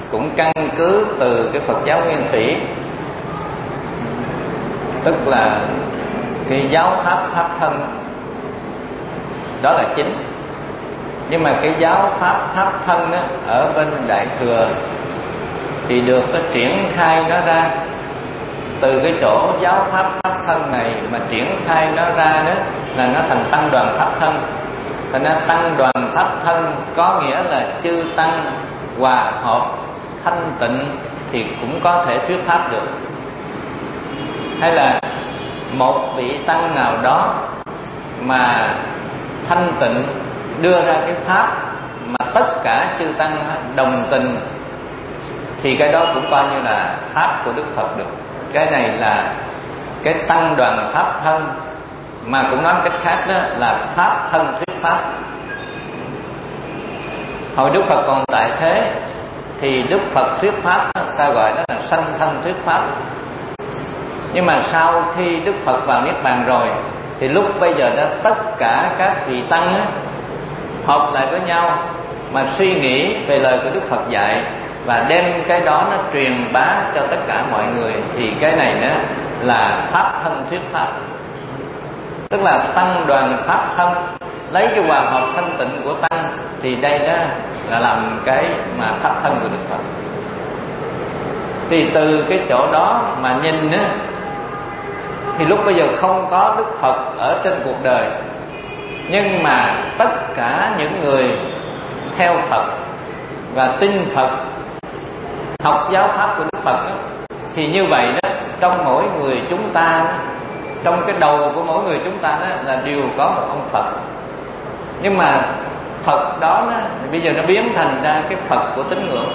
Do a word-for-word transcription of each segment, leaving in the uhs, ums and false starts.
cũng căn cứ từ cái Phật giáo Nguyên Thủy, tức là cái giáo pháp pháp thân, đó là chính. Nhưng mà cái giáo pháp pháp thân đó, ở bên Đại Thừa thì được nó triển khai nó ra từ cái chỗ giáo pháp pháp thân này mà triển khai nó ra đó là nó thành tăng đoàn pháp thân. Thành ra tăng đoàn pháp thân có nghĩa là chư tăng hòa hợp thanh tịnh thì cũng có thể thuyết pháp được. Hay là một vị tăng nào đó mà thanh tịnh đưa ra cái pháp mà tất cả chư tăng đồng tình thì cái đó cũng coi như là pháp của Đức Phật được. Cái này là cái tăng đoàn pháp thân, mà cũng nói cách khác đó là pháp thân thuyết pháp. Hồi Đức Phật còn tại thế thì Đức Phật thuyết pháp đó, ta gọi đó là sanh thân thuyết pháp. Nhưng mà sau khi Đức Phật vào Niết Bàn rồi thì lúc bây giờ đó tất cả các vị tăng đó, hợp lại với nhau mà suy nghĩ về lời của Đức Phật dạy và đem cái đó nó truyền bá cho tất cả mọi người, thì cái này đó là pháp thân thuyết pháp. Tức là tăng đoàn pháp thân, lấy cái hòa hợp thanh tịnh của tăng, thì đây đó là làm cái mà pháp thân của Đức Phật. Thì từ cái chỗ đó mà nhìn á, thì lúc bây giờ không có Đức Phật ở trên cuộc đời, nhưng mà tất cả những người theo Phật và tin Phật, học giáo pháp của Đức Phật đó, thì như vậy đó, trong mỗi người chúng ta đó, trong cái đầu của mỗi người chúng ta đó là đều có một ông Phật. Nhưng mà Phật đó, đó thì bây giờ nó biến thành ra cái Phật của tín ngưỡng.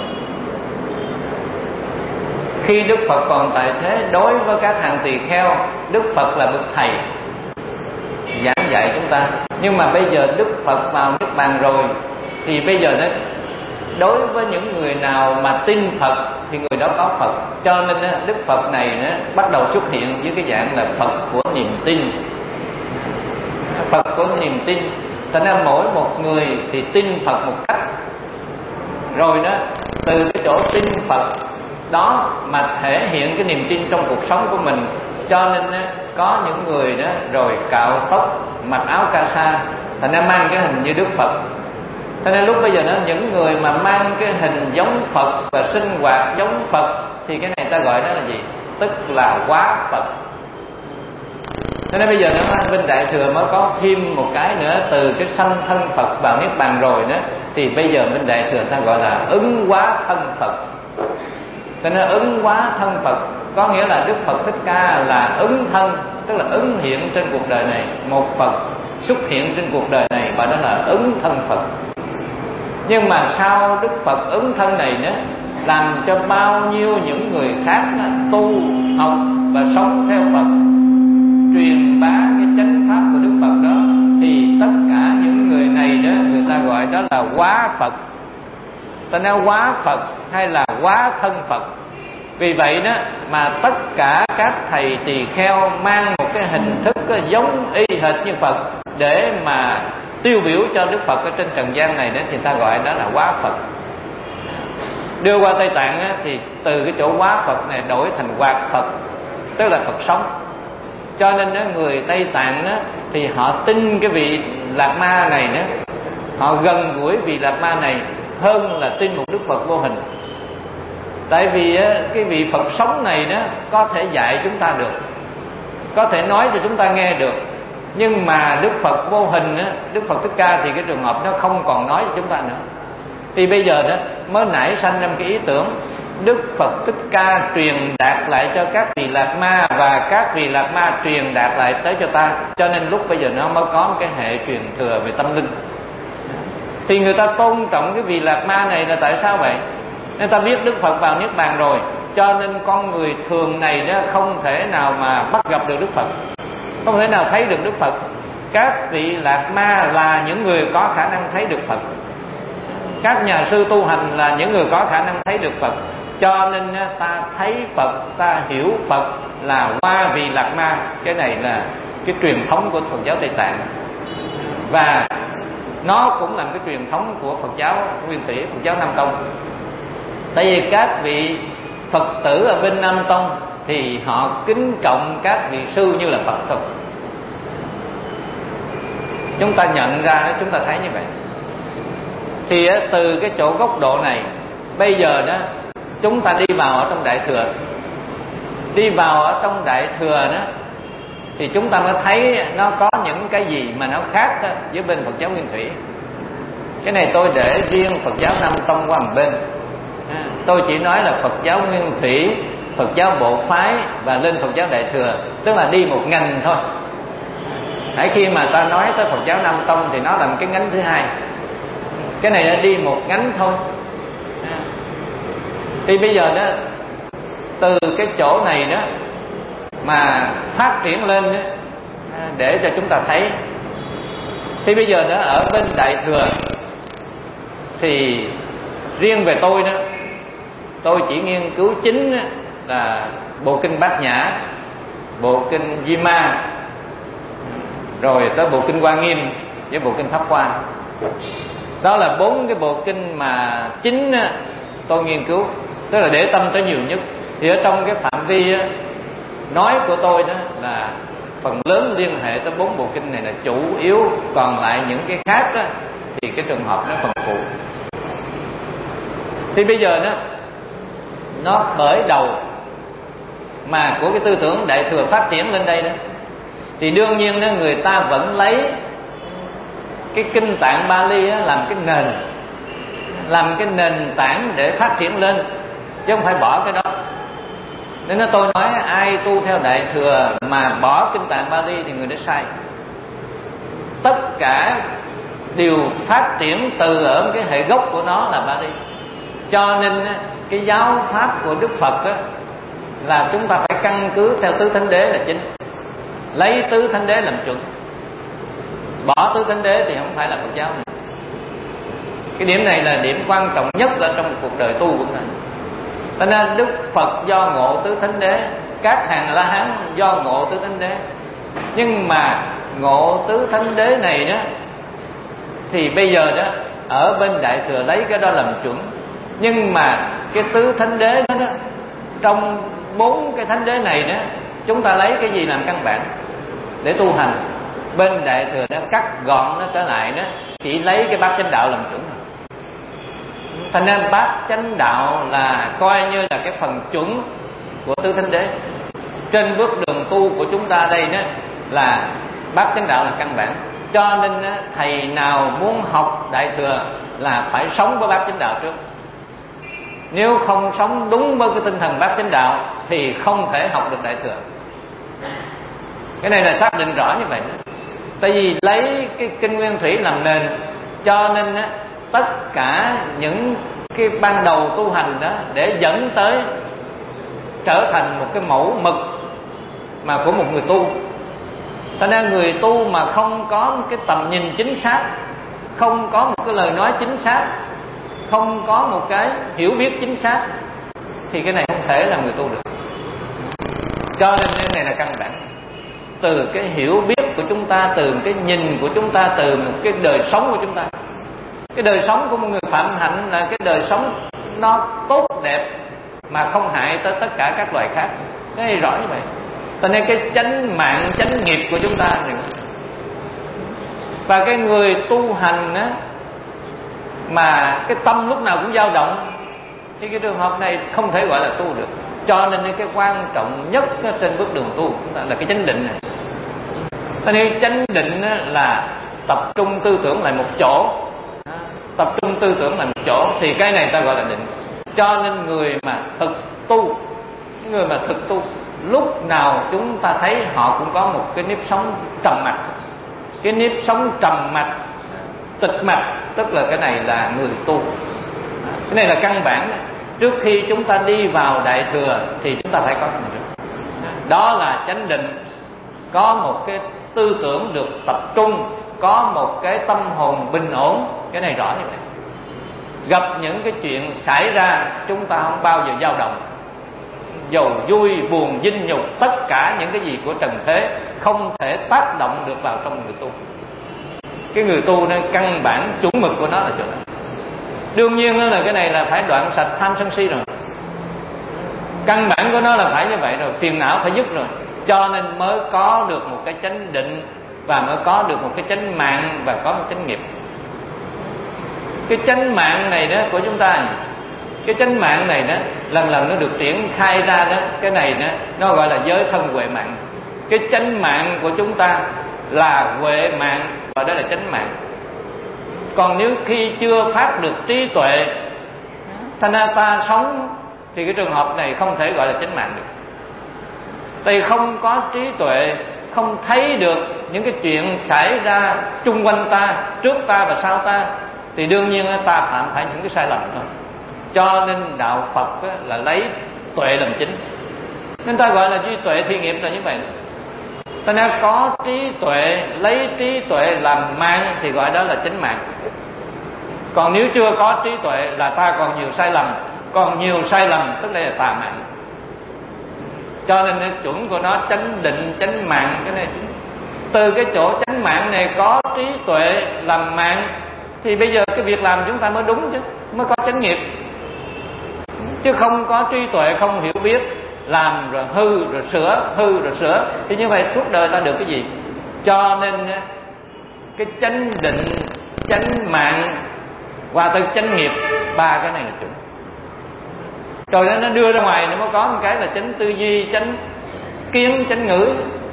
Khi Đức Phật còn tại thế, đối với các hàng tỳ kheo, Đức Phật là bậc thầy giảng dạy chúng ta. Nhưng mà bây giờ Đức Phật vào Niết Bàn rồi thì bây giờ đó, đối với những người nào mà tin Phật thì người đó có Phật. Cho nên đó, Đức Phật này đó, bắt đầu xuất hiện với cái dạng là Phật của niềm tin. Phật của niềm tin. Thành ra mỗi một người thì tin Phật một cách, rồi đó từ cái chỗ tin Phật đó mà thể hiện cái niềm tin trong cuộc sống của mình. Cho nên đó, có những người đó rồi cạo tóc, mặc áo ca sa, thành ra mang cái hình như Đức Phật. Cho nên lúc bây giờ đó, những người mà mang cái hình giống Phật và sinh hoạt giống Phật thì cái này ta gọi đó là gì? Tức là quá Phật. Cho nên bây giờ nó bên Đại Thừa mới có thêm một cái nữa, từ cái sanh thân Phật vào Niết Bàn rồi đó, thì bây giờ bên Đại Thừa ta gọi là ứng hóa thân Phật. Cho nên ứng hóa thân Phật có nghĩa là Đức Phật Thích Ca là ứng thân, tức là ứng hiện trên cuộc đời này. Một Phật xuất hiện trên cuộc đời này, và đó là ứng thân Phật. Nhưng mà sau Đức Phật ứng thân này nữa, làm cho bao nhiêu những người khác đó, tu, học và sống theo Phật, truyền bá cái chánh pháp của Đức Phật đó, thì tất cả những người này đó, người ta gọi đó là hóa Phật. Ta nói hóa Phật hay là hóa thân Phật. Vì vậy đó mà tất cả các thầy tỳ kheo mang một cái hình thức giống y hệt như Phật để mà tiêu biểu cho Đức Phật ở trên trần gian này đó, thì ta gọi đó là hóa Phật. Đưa qua Tây Tạng á, thì từ cái chỗ hóa Phật này đổi thành hoạt Phật, tức là Phật sống. Cho nên đó, người Tây Tạng đó, thì họ tin cái vị Lạt Ma này đó, họ gần gũi vị Lạt Ma này hơn là tin một Đức Phật vô hình. Tại vì á, cái vị Phật sống này đó có thể dạy chúng ta được, có thể nói cho chúng ta nghe được. Nhưng mà Đức Phật vô hình á, Đức Phật Thích Ca thì cái trường hợp nó không còn nói cho chúng ta nữa. Thì bây giờ đó mới nảy sanh ra cái ý tưởng Đức Phật Thích Ca truyền đạt lại cho các vị Lạt Ma, và các vị Lạt Ma truyền đạt lại tới cho ta. Cho nên lúc bây giờ nó mới có một cái hệ truyền thừa về tâm linh. Thì người ta tôn trọng cái vị Lạt Ma này là tại sao vậy? Nên ta biết Đức Phật vào Niết Bàn rồi, cho nên con người thường này đó không thể nào mà bắt gặp được Đức Phật, không thể nào thấy được Đức Phật. Các vị Lạt Ma là những người có khả năng thấy được Phật. Các nhà sư tu hành là những người có khả năng thấy được Phật. Cho nên ta thấy Phật, ta hiểu Phật là qua vị Lạt Ma. Cái này là cái truyền thống của Phật giáo Tây Tạng, và nó cũng là cái truyền thống của Phật giáo Nguyên Thủy, Phật giáo Nam Tông. Tại vì các vị Phật tử ở bên Nam Tông thì họ kính trọng các vị sư như là Phật thực. Chúng ta nhận ra, chúng ta thấy như vậy. Thì từ cái chỗ góc độ này, bây giờ đó chúng ta đi vào ở trong Đại Thừa, đi vào ở trong Đại Thừa đó, thì chúng ta mới thấy nó có những cái gì mà nó khác đó với bên Phật giáo Nguyên Thủy. Cái này tôi để riêng Phật giáo Nam Tông qua một bên. À, tôi chỉ nói là Phật giáo Nguyên Thủy, Phật giáo Bộ Phái và lên Phật giáo Đại Thừa, tức là đi một ngành thôi. Hãy khi mà ta nói tới Phật giáo Nam Tông thì nó là một cái nhánh thứ hai. Cái này đã đi một nhánh thôi. À, thì bây giờ đó, từ cái chỗ này đó mà phát triển lên đó, để cho chúng ta thấy. Thì bây giờ đó ở bên Đại Thừa thì riêng về tôi đó, tôi chỉ nghiên cứu chính là bộ kinh Bát Nhã, bộ kinh Di Ma, rồi tới bộ kinh Hoa Nghiêm với bộ kinh Pháp Hoa. Đó là bốn cái bộ kinh mà chính tôi nghiên cứu, tức là để tâm tới nhiều nhất. Thì ở trong cái phạm vi nói của tôi đó là phần lớn liên hệ tới bốn bộ kinh này là chủ yếu, còn lại những cái khác đó, thì cái trường hợp nó phần phụ. Thì bây giờ đó, nó khởi đầu mà của cái tư tưởng Đại Thừa phát triển lên đây đó, thì đương nhiên đó, người ta vẫn lấy cái kinh Tạng Bali đó làm cái nền, làm cái nền tảng để phát triển lên, chứ không phải bỏ cái đó. Nên nó tôi nói ai tu theo Đại Thừa mà bỏ kinh Tạng Bali thì người đó sai. Tất cả đều phát triển từ ở cái hệ gốc của nó là Bali. Cho nên cái giáo pháp của Đức Phật đó, là chúng ta phải căn cứ theo tứ thánh đế là chính, lấy tứ thánh đế làm chuẩn. Bỏ tứ thánh đế thì không phải là Phật giáo nữa. Cái điểm này là điểm quan trọng nhất ở trong cuộc đời tu của mình. Cho nên Đức Phật do ngộ tứ thánh đế, các hàng La Hán do ngộ tứ thánh đế. Nhưng mà ngộ tứ thánh đế này đó, thì bây giờ đó ở bên Đại Thừa lấy cái đó làm chuẩn. Nhưng mà cái tứ thánh đế đó, đó trong bốn cái thánh đế này đó, chúng ta lấy cái gì làm căn bản để tu hành? Bên Đại Thừa nó cắt gọn nó trở lại đó, chỉ lấy cái bát chánh đạo làm chuẩn thôi. Thành nên bát chánh đạo là coi như là cái phần chuẩn của tứ thánh đế. Trên bước đường tu của chúng ta đây đó là bát chánh đạo là căn bản. Cho nên thầy nào muốn học Đại Thừa là phải sống với bát chánh đạo trước. Nếu không sống đúng với cái tinh thần bát chánh đạo thì không thể học được Đại Thừa. Cái này là xác định rõ như vậy đó. Tại vì lấy cái kinh Nguyên Thủy làm nền, cho nên á, tất cả những cái ban đầu tu hành đó để dẫn tới trở thành một cái mẫu mực mà của một người tu. Cho nên người tu mà không có một cái tầm nhìn chính xác, không có một cái lời nói chính xác, không có một cái hiểu biết chính xác, thì cái này không thể là người tu được. Cho nên cái này là căn bản. Từ cái hiểu biết của chúng ta, từ cái nhìn của chúng ta, từ một cái đời sống của chúng ta. Cái đời sống của một người phạm hạnh là cái đời sống nó tốt đẹp mà không hại tới tất cả các loài khác. Cái này rõ như vậy. Cho nên cái chánh mạng, chánh nghiệp của chúng ta này. Và cái người tu hành á, mà cái tâm lúc nào cũng dao động, thì cái trường hợp này không thể gọi là tu được. Cho nên cái quan trọng nhất trên bước đường tu là cái chánh định này. Cho nên chánh định là tập trung tư tưởng lại một chỗ, tập trung tư tưởng lại một chỗ, thì cái này ta gọi là định. Cho nên người mà thực tu, người mà thực tu, lúc nào chúng ta thấy họ cũng có một cái nếp sống trầm mặc. Cái nếp sống trầm mặc, tịch mạch, tức là cái này là người tu. Cái này là căn bản. Trước khi chúng ta đi vào Đại Thừa thì chúng ta phải có cái đó. Đó là chánh định, có một cái tư tưởng được tập trung, có một cái tâm hồn bình ổn. Cái này rõ như vậy. Gặp những cái chuyện xảy ra, chúng ta không bao giờ dao động. Dầu vui, buồn, vinh nhục, tất cả những cái gì của trần thế không thể tác động được vào trong người tu. Cái người tu nên căn bản chuẩn mực của nó là chỗ đó. Đương nhiên là cái này là phải đoạn sạch tham sân si rồi, căn bản của nó là phải như vậy rồi, phiền não phải dứt rồi, cho nên mới có được một cái chánh định và mới có được một cái chánh mạng và có một chánh nghiệp. Cái chánh mạng này đó của chúng ta, cái chánh mạng này đó lần lần nó được triển khai ra đó, cái này đó nó gọi là giới thân huệ mạng. Cái chánh mạng của chúng ta là huệ mạng và đó là chánh mạng. Còn nếu khi chưa phát được trí tuệ, thành ra ta sống thì cái trường hợp này không thể gọi là chánh mạng được. Tại không có trí tuệ, không thấy được những cái chuyện xảy ra chung quanh ta, trước ta và sau ta, thì đương nhiên ta phạm phải những cái sai lầm thôi. Cho nên đạo Phật là lấy tuệ làm chính, nên ta gọi là duy tuệ thi nghiệp là như vậy. Ta nên có trí tuệ, lấy trí tuệ làm mạng thì gọi đó là chánh mạng. Còn nếu chưa có trí tuệ là ta còn nhiều sai lầm, còn nhiều sai lầm tức là tà mạng. Cho nên cái chuẩn của nó chánh định, chánh mạng, cái này từ cái chỗ chánh mạng này có trí tuệ làm mạng thì bây giờ cái việc làm chúng ta mới đúng chứ, mới có chánh nghiệp. Chứ không có trí tuệ, không hiểu biết, làm rồi hư rồi sửa, hư rồi sửa, thì như vậy suốt đời ta được cái gì? Cho nên cái chánh định, chánh mạng qua tới chánh nghiệp, ba cái này là chuẩn. Rồi đó nó đưa ra ngoài nó mới có một cái là chánh tư duy, chánh kiến, chánh ngữ.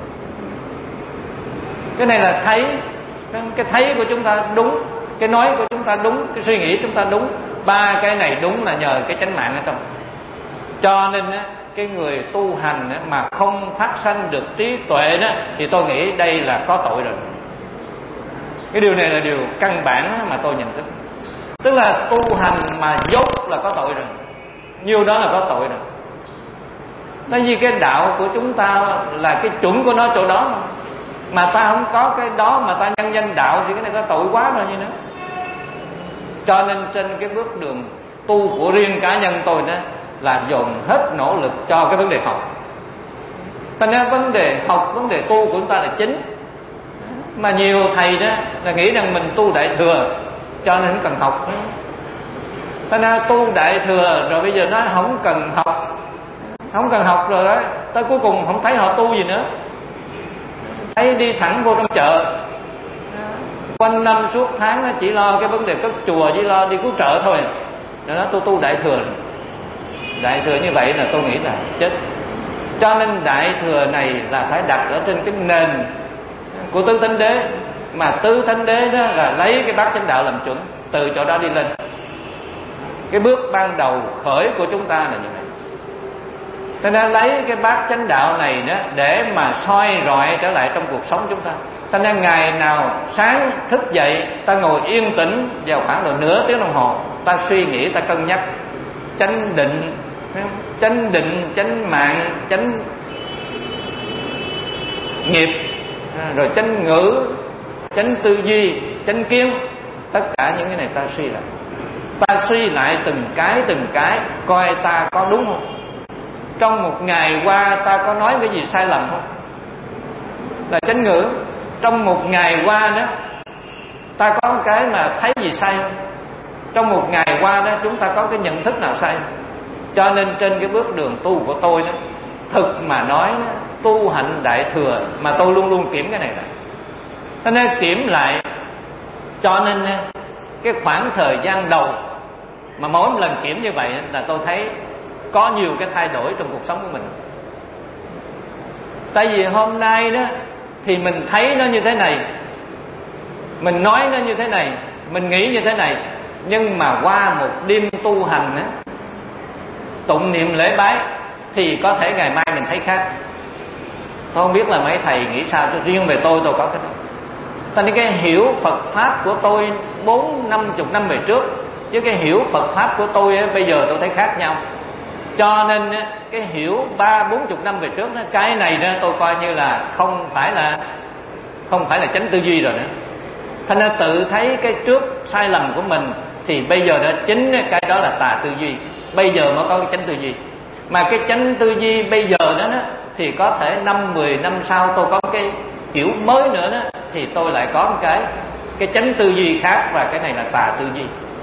Cái này là thấy, cái thấy của chúng ta đúng, cái nói của chúng ta đúng, cái suy nghĩ chúng ta đúng. Ba cái này đúng là nhờ cái chánh mạng ở trong. Cho nên cái người tu hành mà không phát sanh được trí tuệ đó thì tôi nghĩ đây là có tội rồi. Cái điều này là điều căn bản mà tôi nhận thức. Tức là tu hành mà dốt là có tội rồi, nhiều đó là có tội rồi. Tại vì cái đạo của chúng ta là cái chuẩn của nó chỗ đó mà, mà ta không có cái đó mà ta nhân danh đạo thì cái này có tội quá rồi như nữa. Cho nên trên cái bước đường tu của riêng cá nhân tôi đó là dồn hết nỗ lực cho cái vấn đề học. Thành ra vấn đề học, vấn đề tu của chúng ta là chính. Mà nhiều thầy đó là nghĩ rằng mình tu đại thừa cho nên không cần học. Thành ra tu đại thừa rồi bây giờ nó không cần học, không cần học rồi đó, tới cuối cùng không thấy họ tu gì nữa. Thấy đi thẳng vô trong chợ, quanh năm suốt tháng chỉ lo cái vấn đề cất chùa, chỉ lo đi cứu trợ thôi. Rồi đó tôi tu đại thừa. Đại thừa như vậy là tôi nghĩ là chết. Cho nên đại thừa này là phải đặt ở trên cái nền của tứ thánh đế. Mà tứ thánh đế đó là lấy cái bát chánh đạo làm chuẩn, từ chỗ đó đi lên. Cái bước ban đầu khởi của chúng ta là như vậy. Cho nên lấy cái bát chánh đạo này đó để mà soi rọi trở lại trong cuộc sống chúng ta. Cho nên ngày nào sáng thức dậy, ta ngồi yên tĩnh vào khoảng độ nửa tiếng đồng hồ, ta suy nghĩ, ta cân nhắc chánh định, chánh định, chánh mạng, chánh nghiệp, rồi chánh ngữ, chánh tư duy, chánh kiến. Tất cả những cái này ta suy lại, ta suy lại từng cái từng cái, coi ta có đúng không. Trong một ngày qua ta có nói cái gì sai lầm không, là chánh ngữ. Trong một ngày qua đó ta có cái mà thấy gì sai không. Trong một ngày qua đó chúng ta có cái nhận thức nào sai không. Cho nên trên cái bước đường tu của tôi đó, thực mà nói đó, tu hạnh đại thừa mà tôi luôn luôn kiểm cái này lại. Cho nên kiểm lại. Cho nên cái khoảng thời gian đầu mà mỗi một lần kiểm như vậy là tôi thấy có nhiều cái thay đổi trong cuộc sống của mình. Tại vì hôm nay đó thì mình thấy nó như thế này, mình nói nó như thế này, mình nghĩ như thế này. Nhưng mà qua một đêm tu hành á, tụng niệm lễ bái, thì có thể ngày mai mình thấy khác. Tôi không biết là mấy thầy nghĩ sao, chứ riêng về tôi tôi có cái đó. Thành nên cái hiểu Phật Pháp của tôi bốn năm chục năm về trước với cái hiểu Phật Pháp của tôi ấy, bây giờ tôi thấy khác nhau. Cho nên cái hiểu ba bốn chục năm về trước đó, cái này đó tôi coi như là không phải là không phải là chánh tư duy rồi nữa. Thành ra tự thấy cái trước sai lầm của mình thì bây giờ đó chính cái đó là tà tư duy. Bây giờ mới có cái chánh tư duy. Mà cái chánh tư duy bây giờ đó, đó thì có thể năm mười năm sau tôi có cái hiểu mới nữa đó, thì tôi lại có một cái cái chánh tư duy khác, và cái này là tà tư duy.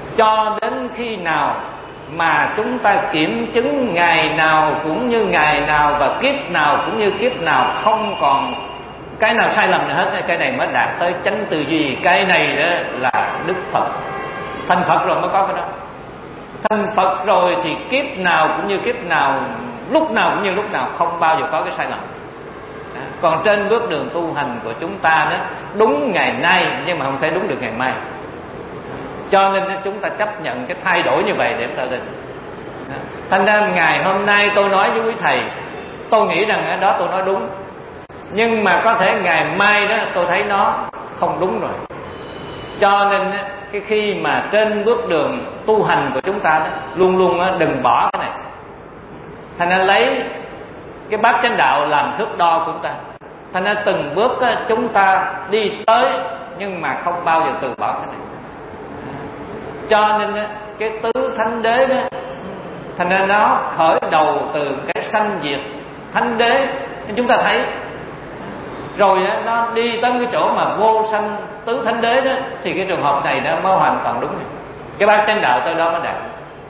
cho đến khi nào mà chúng ta kiểm chứng ngày nào cũng như ngày nào và kiếp nào cũng như kiếp nào, không còn cái nào sai lầm nữa hết, cái này mới đạt tới chánh tư duy. Cái này đó là Đức Phật. Thành Phật rồi mới có cái đó. Thành Phật rồi thì kiếp nào cũng như kiếp nào, lúc nào cũng như lúc nào, không bao giờ có cái sai lầm. Còn trên bước đường tu hành của chúng ta đó, đúng ngày nay nhưng mà không thể đúng được ngày mai. Cho nên chúng ta chấp nhận cái thay đổi như vậy để chúng ta định. Thành ra ngày hôm nay tôi nói với quý thầy, tôi nghĩ rằng ở đó tôi nói đúng, nhưng mà có thể ngày mai đó tôi thấy nó không đúng rồi. Cho nên cái khi mà trên bước đường tu hành của chúng ta đó, luôn luôn đừng bỏ cái này. Thành ra lấy cái bát chánh đạo làm thước đo của chúng ta. Thành ra từng bước chúng ta đi tới, nhưng mà không bao giờ từ bỏ cái này. Cho nên cái tứ thánh đế đó, thành ra nó khởi đầu từ cái sanh diệt thánh đế. Chúng ta thấy rồi nó đi tới cái chỗ mà vô sanh tứ thánh đế đó, thì cái trường hợp này nó mới hoàn toàn đúng. Cái bát chánh đạo tới đó mới đạt.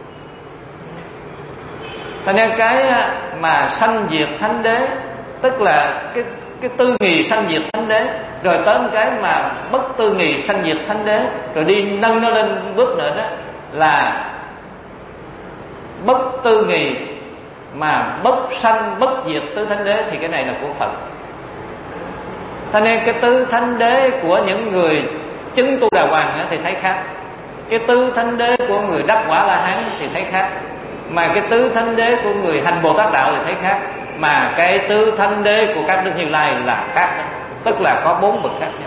Thành ra cái mà sanh diệt thánh đế, tức là cái cái tư nghì sanh diệt thánh đế, rồi tới một cái mà bất tư nghì sanh diệt thánh đế, rồi đi nâng nó lên bước nữa đó là bất tư nghì mà bất sanh bất diệt tứ thánh đế, thì cái này là của Phật. Cho nên cái tứ thánh đế của những người chứng tu đà hoàng thì thấy khác, cái tứ thánh đế của người đắc quả La Hán thì thấy khác, mà cái tứ thánh đế của người hành Bồ Tát đạo thì thấy khác, mà cái tứ thánh đế của các đức Như Lai là khác đó. Tức là có bốn bậc khác nhau.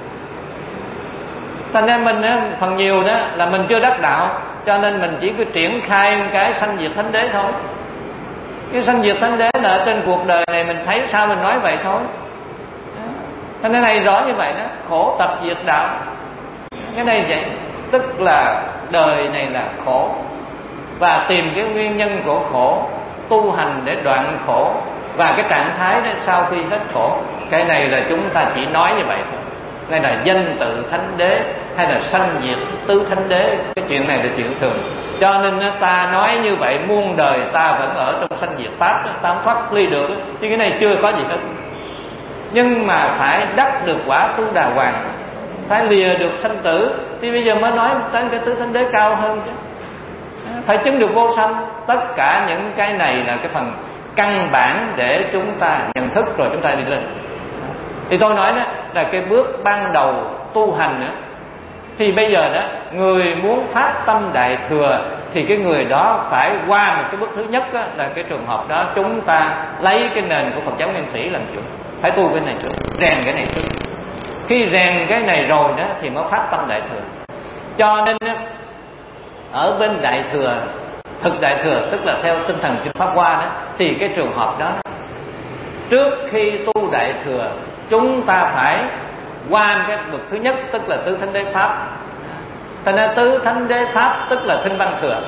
Thành ra mình phần nhiều đó là mình chưa đắc đạo, cho nên mình chỉ cứ triển khai cái sanh diệt thánh đế thôi. Cái sanh diệt thánh đế là ở trên cuộc đời này mình thấy sao mình nói vậy thôi. Thành ra này rõ như vậy đó, khổ tập diệt đạo. Cái này vậy, tức là đời này là khổ, và tìm cái nguyên nhân của khổ, tu hành để đoạn khổ, và cái trạng thái đó sau khi hết khổ. Cái này là chúng ta chỉ nói như vậy thôi. Đây là danh tự thánh đế hay là sanh diệt tứ thánh đế, cái chuyện này là chuyện thường. Cho nên ta nói như vậy, muôn đời ta vẫn ở trong sanh diệt pháp, ta không thoát ly được, chứ cái này chưa có gì hết. Nhưng mà phải đắc được quả tu đà hoàng, phải lìa được sanh tử, thì bây giờ mới nói tới cái tứ thánh đế cao hơn chứ. Phải chứng được vô sanh. Tất cả những cái này là cái phần căn bản để chúng ta nhận thức, rồi chúng ta đi lên. Thì tôi nói đó là cái bước ban đầu tu hành nữa. Thì bây giờ đó, người muốn phát tâm đại thừa thì cái người đó phải qua một cái bước thứ nhất đó, là cái trường hợp đó chúng ta lấy cái nền của Phật giáo Nguyên Thủy làm chuẩn. Phải tu cái này trước, rèn cái này trước. Khi rèn cái này rồi đó thì mới phát tâm đại thừa. Cho nên đó, ở bên đại thừa, thực đại thừa, tức là theo tinh thần Kinh Pháp Hoa đó, thì cái trường hợp đó trước khi tu đại thừa chúng ta phải qua cái bậc thứ nhất, tức là tứ thánh đế pháp. Thành ra tứ thánh đế pháp tức là thinh văn thừa.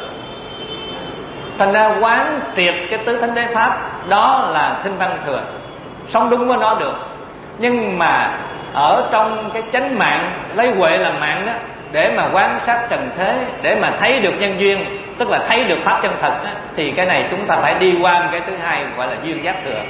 Thành ra quán triệt cái tứ thánh đế pháp đó là thinh văn thừa, sống đúng với nó được. Nhưng mà ở trong cái chánh mạng, lấy huệ làm mạng đó, để mà quan sát trần thế, để mà thấy được nhân duyên, tức là thấy được pháp chân thật đó, thì cái này chúng ta phải đi qua cái thứ hai gọi là duyên giác thừa.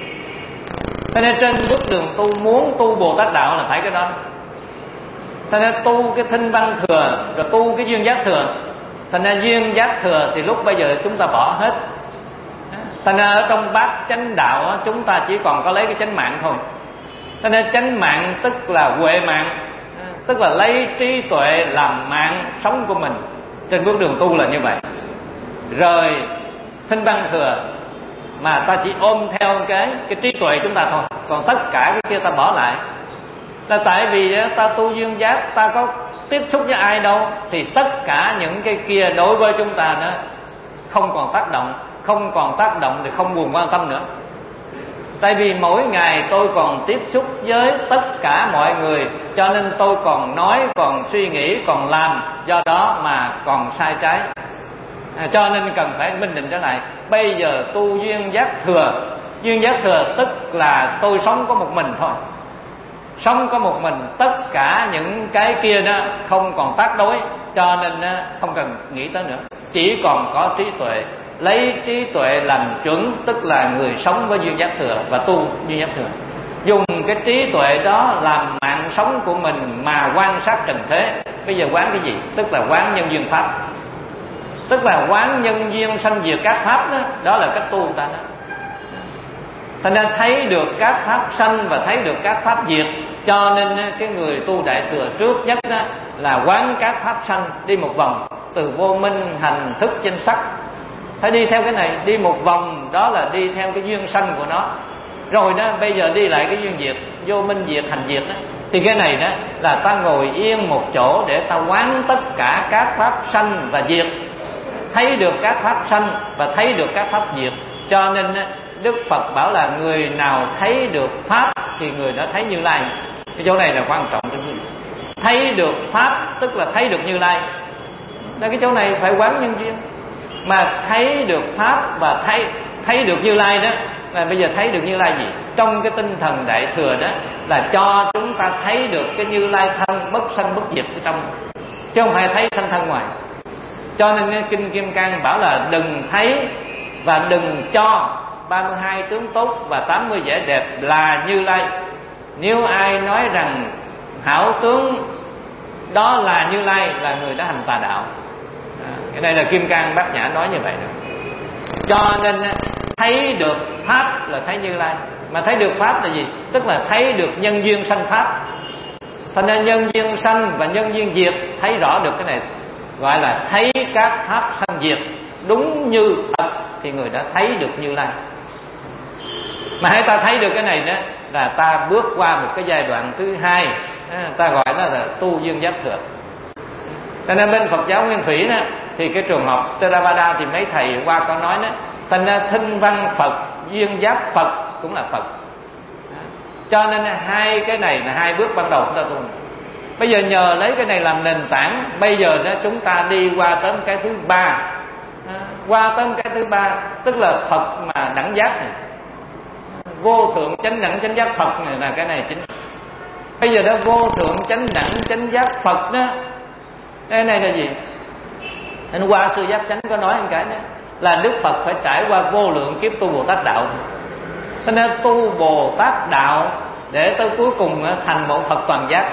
Cho nên trên bước đường tu, muốn tu Bồ Tát đạo là phải cái đó. Cho nên tu cái thinh văn thừa, rồi tu cái duyên giác thừa. Thành ra duyên giác thừa thì lúc bây giờ chúng ta bỏ hết. Thành ra ở trong bát chánh đạo chúng ta chỉ còn có lấy cái chánh mạng thôi. Cho nên chánh mạng tức là huệ mạng, tức là lấy trí tuệ làm mạng sống của mình. Trên bước đường tu là như vậy. Rồi thinh văn thừa mà ta chỉ ôm theo cái cái trí tuệ chúng ta thôi, còn tất cả cái kia ta bỏ lại. Là tại vì ta tu duyên giác, ta có tiếp xúc với ai đâu, thì tất cả những cái kia đối với chúng ta nữa không còn tác động. Không còn tác động thì không buồn quan tâm nữa. Tại vì mỗi ngày tôi còn tiếp xúc với tất cả mọi người, cho nên tôi còn nói, còn suy nghĩ, còn làm, do đó mà còn sai trái. À, cho nên cần phải minh định trở lại. Bây giờ tu duyên giác thừa. Duyên giác thừa tức là tôi sống có một mình thôi, sống có một mình, tất cả những cái kia đó không còn tác đối, cho nên không cần nghĩ tới nữa, chỉ còn có trí tuệ. Lấy trí tuệ làm chuẩn, tức là người sống với duyên giác thừa và tu duyên giác thừa. Dùng cái trí tuệ đó làm mạng sống của mình mà quan sát trần thế. Bây giờ quán cái gì? Tức là quán nhân duyên pháp, tức là quán nhân duyên sanh diệt các pháp đó. Đó là cách tu ta đó. Thành ra thấy được các pháp sanh và thấy được các pháp diệt. Cho nên cái người tu đại thừa trước nhất đó là quán các pháp sanh, đi một vòng từ vô minh hành thức danh sắc. Phải đi theo cái này, đi một vòng đó là đi theo cái duyên sanh của nó. Rồi đó bây giờ đi lại cái duyên diệt, vô minh diệt hành diệt đó. Thì cái này đó là ta ngồi yên một chỗ để ta quán tất cả các pháp sanh và diệt, thấy được các pháp sanh và thấy được các pháp diệt. Cho nên Đức Phật bảo là người nào thấy được pháp thì người đó thấy Như Lai. Cái chỗ này là quan trọng. Thấy được pháp tức là thấy được Như Lai. Nên cái chỗ này phải quán nhân duyên. Mà thấy được pháp và thấy thấy được Như Lai đó là bây giờ thấy được Như Lai gì? Trong cái tinh thần đại thừa đó là cho chúng ta thấy được cái Như Lai thân bất sanh bất diệt ở trong, chứ không phải thấy sanh thân ngoài. Cho nên Kinh Kim Cang bảo là đừng thấy và đừng cho ba mươi hai tướng tốt và tám mươi vẻ đẹp là Như Lai. Nếu ai nói rằng hảo tướng đó là Như Lai là người đã hành tà đạo. À, cái này là Kim Cang Bát Nhã nói như vậy đó. Cho nên thấy được pháp là thấy Như Lai. Mà thấy được pháp là gì? Tức là thấy được nhân duyên sanh pháp. Thành ra nhân duyên sanh và nhân duyên diệt, thấy rõ được cái này gọi là thấy các pháp sanh diệt đúng như thật, thì người đã thấy được Như Lai. Mà hãy ta thấy được cái này đó là ta bước qua một cái giai đoạn thứ hai, ta gọi nó là tu duyên giác thừa. Cho nên bên Phật giáo Nguyên Thủy đó, thì cái trường học Theravada thì mấy thầy qua có nói đó, thành ra thinh văn Phật, duyên giác Phật cũng là Phật. Cho nên hai cái này là hai bước ban đầu chúng ta tu. Bây giờ nhờ lấy cái này làm nền tảng, bây giờ đó chúng ta đi qua tới cái thứ ba. Qua tới cái thứ ba tức là Phật mà đẳng giác này, vô thượng chánh đẳng chánh giác Phật này là cái này chính. Bây giờ đó vô thượng chánh đẳng chánh giác Phật đó, cái này là gì? Anh qua sư Giác Chánh có nói một cái đó là Đức Phật phải trải qua vô lượng kiếp tu Bồ Tát đạo. Cho nên tu Bồ Tát đạo để tới cuối cùng thành một Phật toàn giác.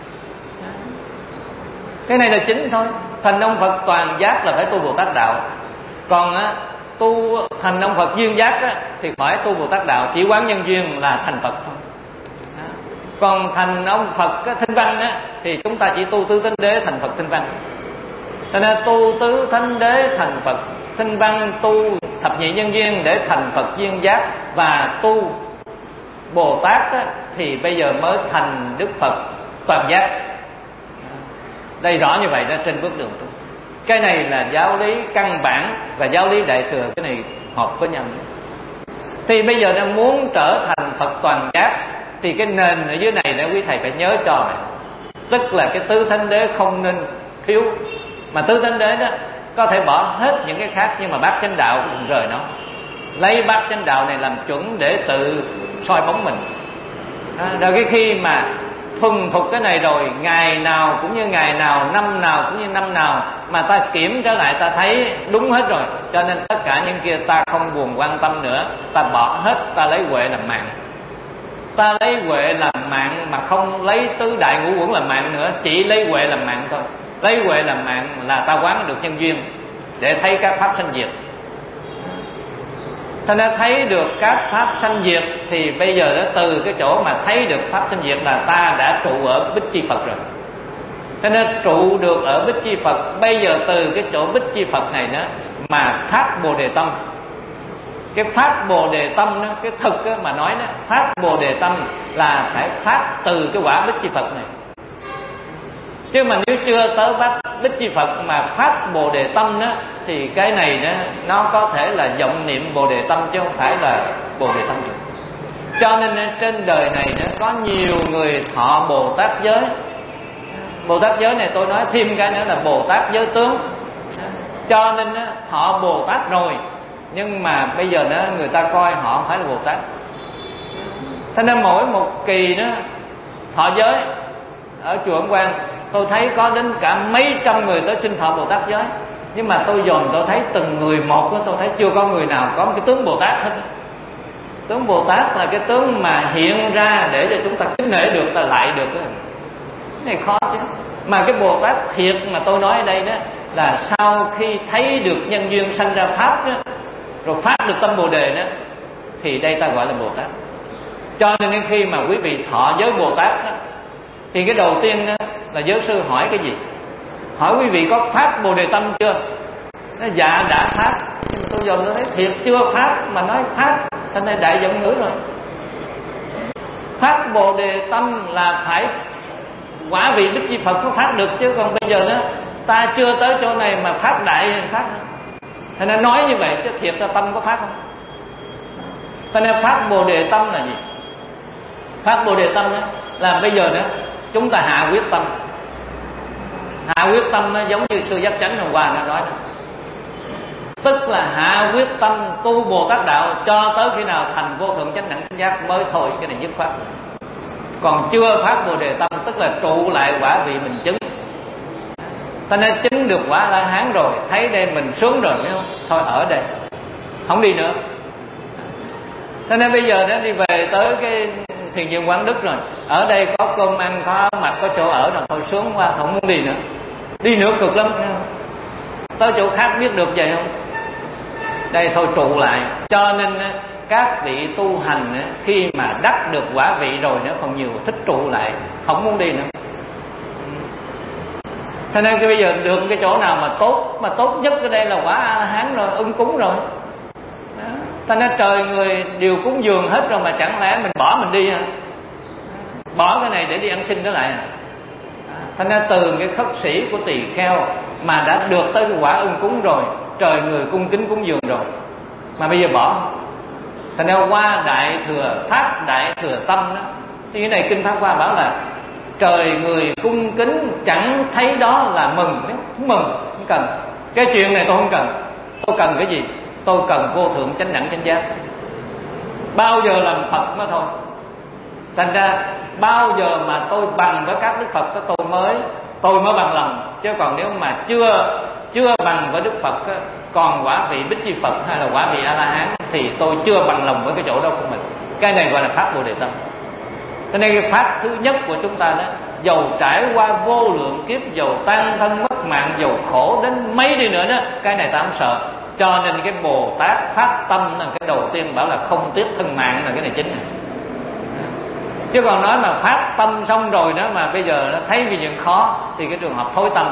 Cái này là chính thôi. Thành ông Phật toàn giác là phải tu Bồ Tát đạo. Còn á, tu thành ông Phật duyên giác á, thì khỏi tu Bồ Tát đạo, chỉ quán nhân duyên là thành Phật thôi. Còn thành ông Phật á, Thinh Văn á, thì chúng ta chỉ tu tứ thánh đế thành Phật Thinh Văn. Cho nên tu tứ thánh đế thành Phật Thinh Văn, tu thập nhị nhân duyên để thành Phật duyên giác, và tu Bồ Tát á, thì bây giờ mới thành Đức Phật toàn giác. Đây rõ như vậy đó trên bước đường tu. Cái này là giáo lý căn bản và giáo lý đại thừa, cái này hợp với nhau. Thì bây giờ đang muốn trở thành Phật toàn giác thì cái nền ở dưới này để quý thầy phải nhớ cho này. Tức là cái tứ thánh đế không nên thiếu. Mà tứ thánh đế đó có thể bỏ hết những cái khác, nhưng mà bát chánh đạo cũng rời nó. Lấy bát chánh đạo này làm chuẩn để tự soi bóng mình. À, rồi cái khi mà thuần thục cái này rồi, ngày nào cũng như ngày nào, năm nào cũng như năm nào, mà ta kiểm trở lại ta thấy đúng hết rồi. Cho nên tất cả những kia ta không buồn quan tâm nữa, ta bỏ hết, ta lấy huệ làm mạng. Ta lấy huệ làm mạng mà không lấy tứ đại ngũ uẩn làm mạng nữa, chỉ lấy huệ làm mạng thôi. Lấy huệ làm mạng là ta quán được nhân duyên để thấy các pháp sanh diệt. Thành ra thấy được các pháp sanh diệt thì bây giờ đó, từ cái chỗ mà thấy được pháp sanh diệt là ta đã trụ ở Bích Chi Phật rồi. Cho nên trụ được ở Bích Chi Phật, bây giờ từ cái chỗ Bích Chi Phật này đó mà phát Bồ Đề Tâm. Cái phát Bồ Đề Tâm đó, cái thực đó mà nói đó, phát Bồ Đề Tâm là phải phát từ cái quả Bích Chi Phật này. Chứ mà nếu chưa tới bắt Bích Chi Phật mà phát Bồ Đề Tâm đó, thì cái này đó, nó có thể là vọng niệm Bồ Đề Tâm chứ không phải là Bồ Đề Tâm được. Cho nên trên đời này đó, có nhiều người thọ Bồ Tát giới. Bồ Tát giới này tôi nói thêm cái nữa là Bồ Tát giới tướng. Cho nên đó, thọ Bồ Tát rồi, nhưng mà bây giờ đó, người ta coi họ không phải là Bồ Tát. Thế nên mỗi một kỳ đó thọ giới ở chùa Ấn Quang Tôi thấy có đến cả mấy trăm người tới xin thọ Bồ Tát giới, nhưng mà tôi dồn tôi thấy từng người một đó, tôi thấy chưa có người nào có một cái tướng Bồ Tát hết. Tướng Bồ Tát là cái tướng mà hiện ra để cho chúng ta kính nể được, ta lại được đó. Cái này khó chứ. Mà cái Bồ Tát thiệt mà tôi nói ở đây đó là sau khi thấy được nhân duyên sanh ra pháp đó, rồi phát được tâm Bồ Đề đó, thì đây ta gọi là Bồ Tát. Cho nên đến khi mà quý vị thọ giới Bồ Tát đó, thì cái đầu tiên đó là giới sư hỏi cái gì? Hỏi quý vị có phát Bồ Đề tâm chưa? Nó dạ đã phát. Nhưng mà tôi dồn tôi thấy thiệt chưa phát mà nói phát, thành ra đại giọng ngữ rồi. Phát Bồ Đề tâm là phải quả vị Đức Di Phật mới phát được, chứ còn bây giờ đó ta chưa tới chỗ này mà phát đại phát. Thành ra nói như vậy chứ thiệt ra tâm có phát không? Thành ra phát Bồ Đề tâm là gì? Phát Bồ Đề tâm đó là bây giờ nữa chúng ta hạ quyết tâm. Hạ quyết tâm đó, giống như sư Giác Chánh hôm qua đã nói đó. Tức là hạ quyết tâm tu Bồ Tát đạo cho tới khi nào thành vô thượng chánh đẳng chánh giác mới thôi. Cái này dứt khoát. Còn chưa phát Bồ Đề tâm tức là trụ lại quả vị mình chứng. Ta nên chứng được quả La Hán rồi, thấy đây mình sướng rồi phải không? Thôi ở đây, không đi nữa. Cho nên bây giờ đó đi về tới cái thiền viện Quảng Đức rồi, ở đây có cơm ăn, có mặc, có chỗ ở rồi, thôi sướng quá, không muốn đi nữa. Đi nữa cực lắm, thấy không? Tới chỗ khác biết được vậy không? Đây thôi trụ lại. Cho nên các vị tu hành khi mà đắc được quả vị rồi nữa còn nhiều thích trụ lại, không muốn đi nữa. Cho nên cái bây giờ được cái chỗ nào mà tốt, mà tốt nhất ở đây là quả A-la-hán rồi, ưng cúng rồi. Cho nên trời người đều cúng dường hết rồi mà chẳng lẽ mình bỏ mình đi hả? Bỏ cái này để đi ăn xin đó lại à? Cho nên từ cái khất sĩ của tỳ kheo mà đã được tới cái quả ưng cúng rồi, trời người cung kính cúng dường rồi, mà bây giờ bỏ. Thành ra qua đại thừa pháp đại thừa tâm đó, thì cái này kinh Pháp Hoa bảo là trời người cung kính chẳng thấy đó là mừng. Không mừng, không cần. Cái chuyện này tôi không cần. Tôi cần cái gì? Tôi cần vô thượng chánh đẳng chánh giác. Bao giờ làm Phật mới thôi. Thành ra bao giờ mà tôi bằng với các Đức Phật đó tôi mới tôi mới bằng lòng. Chứ còn nếu mà chưa chưa bằng với Đức Phật đó, còn quả vị Bích Chi Phật hay là quả vị A-la-hán thì tôi chưa bằng lòng với cái chỗ đó của mình. Cái này gọi là pháp Bồ Đề tâm. Cho nên cái pháp thứ nhất của chúng ta đó, dầu trải qua vô lượng kiếp, dầu tan thân mất mạng, dầu khổ đến mấy đi nữa đó, cái này ta không sợ. Cho nên cái Bồ Tát phát tâm là cái đầu tiên bảo là không tiếc thân mạng, là cái này chính này. Chứ còn nói mà phát tâm xong rồi đó mà bây giờ nó thấy cái chuyện khó thì cái trường hợp thối tâm.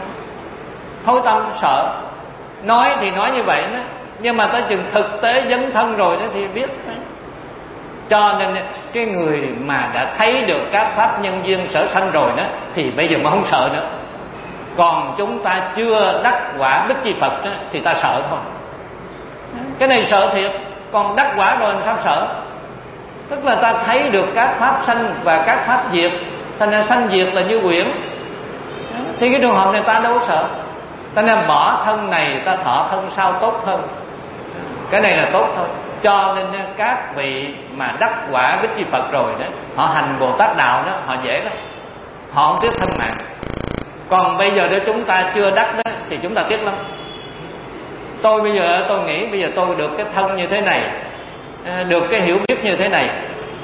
Thối tâm sợ. Nói thì nói như vậy đó, nhưng mà tới chừng thực tế dấn thân rồi đó thì biết đó. Cho nên cái người mà đã thấy được các pháp nhân duyên sở sanh rồi đó thì bây giờ mà không sợ nữa. Còn chúng ta chưa đắc quả Bích Chi Phật đó, thì ta sợ thôi. Cái này sợ thiệt. Còn đắc quả rồi làm sao sợ? Tức là ta thấy được các pháp sanh và các pháp diệt. Thành ra sanh diệt là như quyển. Thì cái trường hợp này ta đâu có sợ. Ta nên bỏ thân này, ta thọ thân sau tốt hơn. Cái này là tốt thôi. Cho nên các vị mà đắc quả Bích Chi Phật rồi đó, họ hành Bồ Tát đạo đó, họ dễ lắm. Họ không tiếc thân mạng. Còn bây giờ nếu chúng ta chưa đắc đó thì chúng ta tiếc lắm. Tôi bây giờ tôi nghĩ bây giờ tôi được cái thân như thế này, được cái hiểu biết như thế này,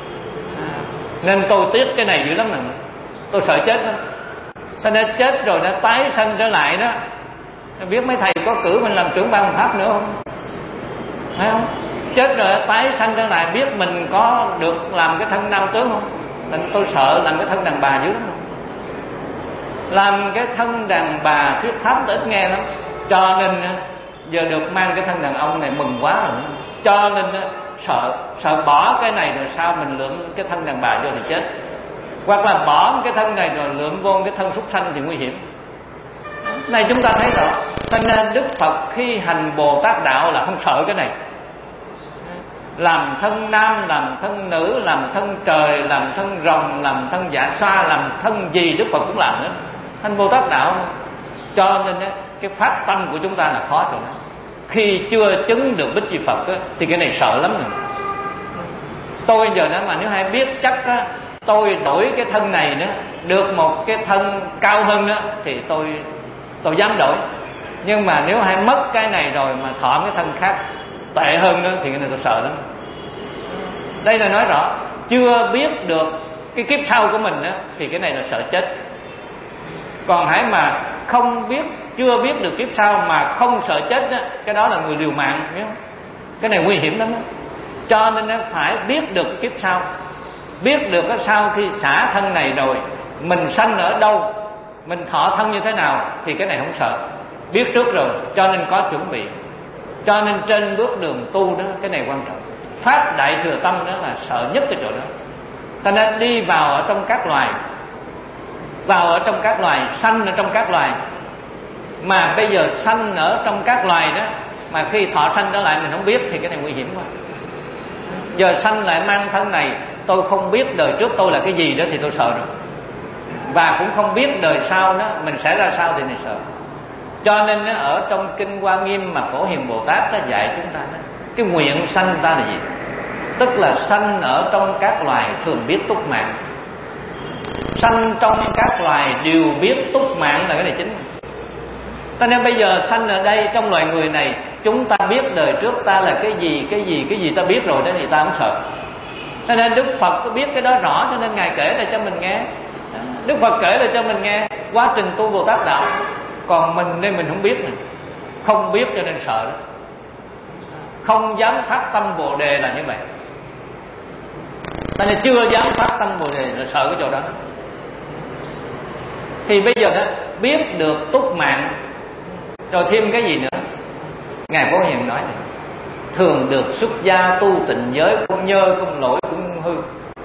nên tôi tiếc cái này dữ lắm nè. Tôi sợ chết lắm. Cho nên chết rồi nó tái sanh trở lại đó, biết mấy thầy có cử mình làm trưởng ban pháp nữa không? Thấy không? Chết rồi tái sanh trở lại, biết mình có được làm cái thân nam tướng không? Nên tôi sợ làm cái thân đàn bà dữ lắm. Làm cái thân đàn bà thuyết pháp ít nghe lắm. Cho nên giờ được mang cái thân đàn ông này mừng quá rồi. Cho nên sợ sợ bỏ cái này rồi sao mình lượm cái thân đàn bà vô thì chết. Hoặc là bỏ cái thân này rồi lượm vô cái thân súc sanh thì nguy hiểm. Này chúng ta thấy rõ. Cho nên Đức Phật khi hành Bồ Tát đạo là không sợ cái này. Làm thân nam, làm thân nữ, làm thân trời, làm thân rồng, làm thân dạ xoa, làm thân gì Đức Phật cũng làm nữa. Hành Bồ Tát đạo. Cho nên cái phát tâm của chúng ta là khó chỗ đó. Khi chưa chứng được Bích Chi Phật á, thì cái này sợ lắm rồi. Tôi giờ đó mà nếu hay biết chắc á, tôi đổi cái thân này nữa, được một cái thân cao hơn nữa thì tôi tôi dám đổi. Nhưng mà nếu hay mất cái này rồi mà thọ cái thân khác tệ hơn nữa thì cái này tôi sợ lắm. Đây là nói rõ chưa biết được cái kiếp sau của mình đó, thì cái này là sợ chết. Còn hãy mà không biết, chưa biết được kiếp sau mà không sợ chết đó, cái đó là người liều mạng, biết không? Cái này nguy hiểm lắm đó. Cho nên nó phải biết được kiếp sau, biết được cái sau khi xả thân này rồi mình sanh ở đâu, mình thọ thân như thế nào, thì cái này không sợ. Biết trước rồi cho nên có chuẩn bị. Cho nên trên bước đường tu đó, cái này quan trọng. Phát đại thừa tâm đó là sợ nhất cái chỗ đó. Ta nên đi vào ở trong các loài, vào ở trong các loài, sanh ở trong các loài. Mà bây giờ sanh ở trong các loài đó, mà khi thọ sanh trở lại mình không biết thì cái này nguy hiểm quá. Giờ sanh lại mang thân này, tôi không biết đời trước tôi là cái gì đó thì tôi sợ rồi. Và cũng không biết đời sau đó mình sẽ ra sao thì mình sợ. Cho nên ở trong Kinh Hoa Nghiêm mà Phổ Hiền Bồ Tát đã dạy chúng ta đó, cái nguyện sanh ta là gì? Tức là sanh ở trong các loài thường biết túc mạng. Sanh trong các loài đều biết túc mạng là cái này chính. Cho nên bây giờ sanh ở đây trong loài người này, chúng ta biết đời trước ta là cái gì, cái gì, cái gì ta biết rồi đó thì ta không sợ. Cho nên Đức Phật có biết cái đó rõ, cho nên Ngài kể lại cho mình nghe. Đức Phật kể lại cho mình nghe quá trình tu Bồ Tát đạo. Còn mình nên mình không biết này. Không biết cho nên sợ đó. Không dám phát tâm Bồ Đề là như vậy. Cho nên chưa dám phát tâm Bồ Đề là sợ cái chỗ đó. Thì bây giờ đó biết được túc mạng, rồi thêm cái gì nữa? Ngài Phổ Hiền nói này: thường được xuất gia tu tịnh giới, không nhơ, không lỗi, không hư.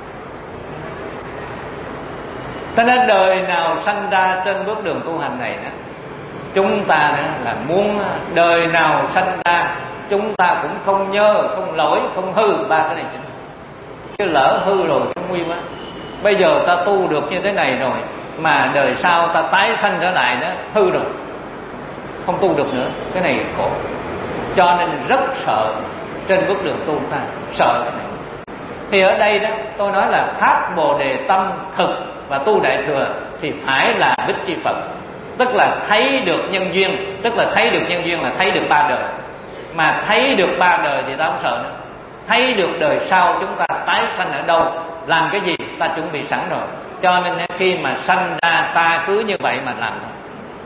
Cho nên đời nào sanh ra trên bước đường tu hành này đó, chúng ta đó là muốn đời nào sanh ra chúng ta cũng không nhơ, không lỗi, không hư, ba cái này chính. Chứ lỡ hư rồi cũng nguy quá. Bây giờ ta tu được như thế này rồi mà đời sau ta tái sanh trở lại đó hư rồi, không tu được nữa, cái này khổ. Cho nên rất sợ trên bước đường tu ta, sợ cái này. Thì ở đây đó tôi nói là phát Bồ Đề tâm thực và tu Đại Thừa thì phải là Bích Chi Phật. Tức là thấy được nhân duyên. Tức là thấy được nhân duyên là thấy được ba đời. Mà thấy được ba đời thì ta không sợ nữa. Thấy được đời sau chúng ta tái sanh ở đâu, làm cái gì ta chuẩn bị sẵn rồi. Cho nên khi mà sanh ra ta cứ như vậy mà làm thôi.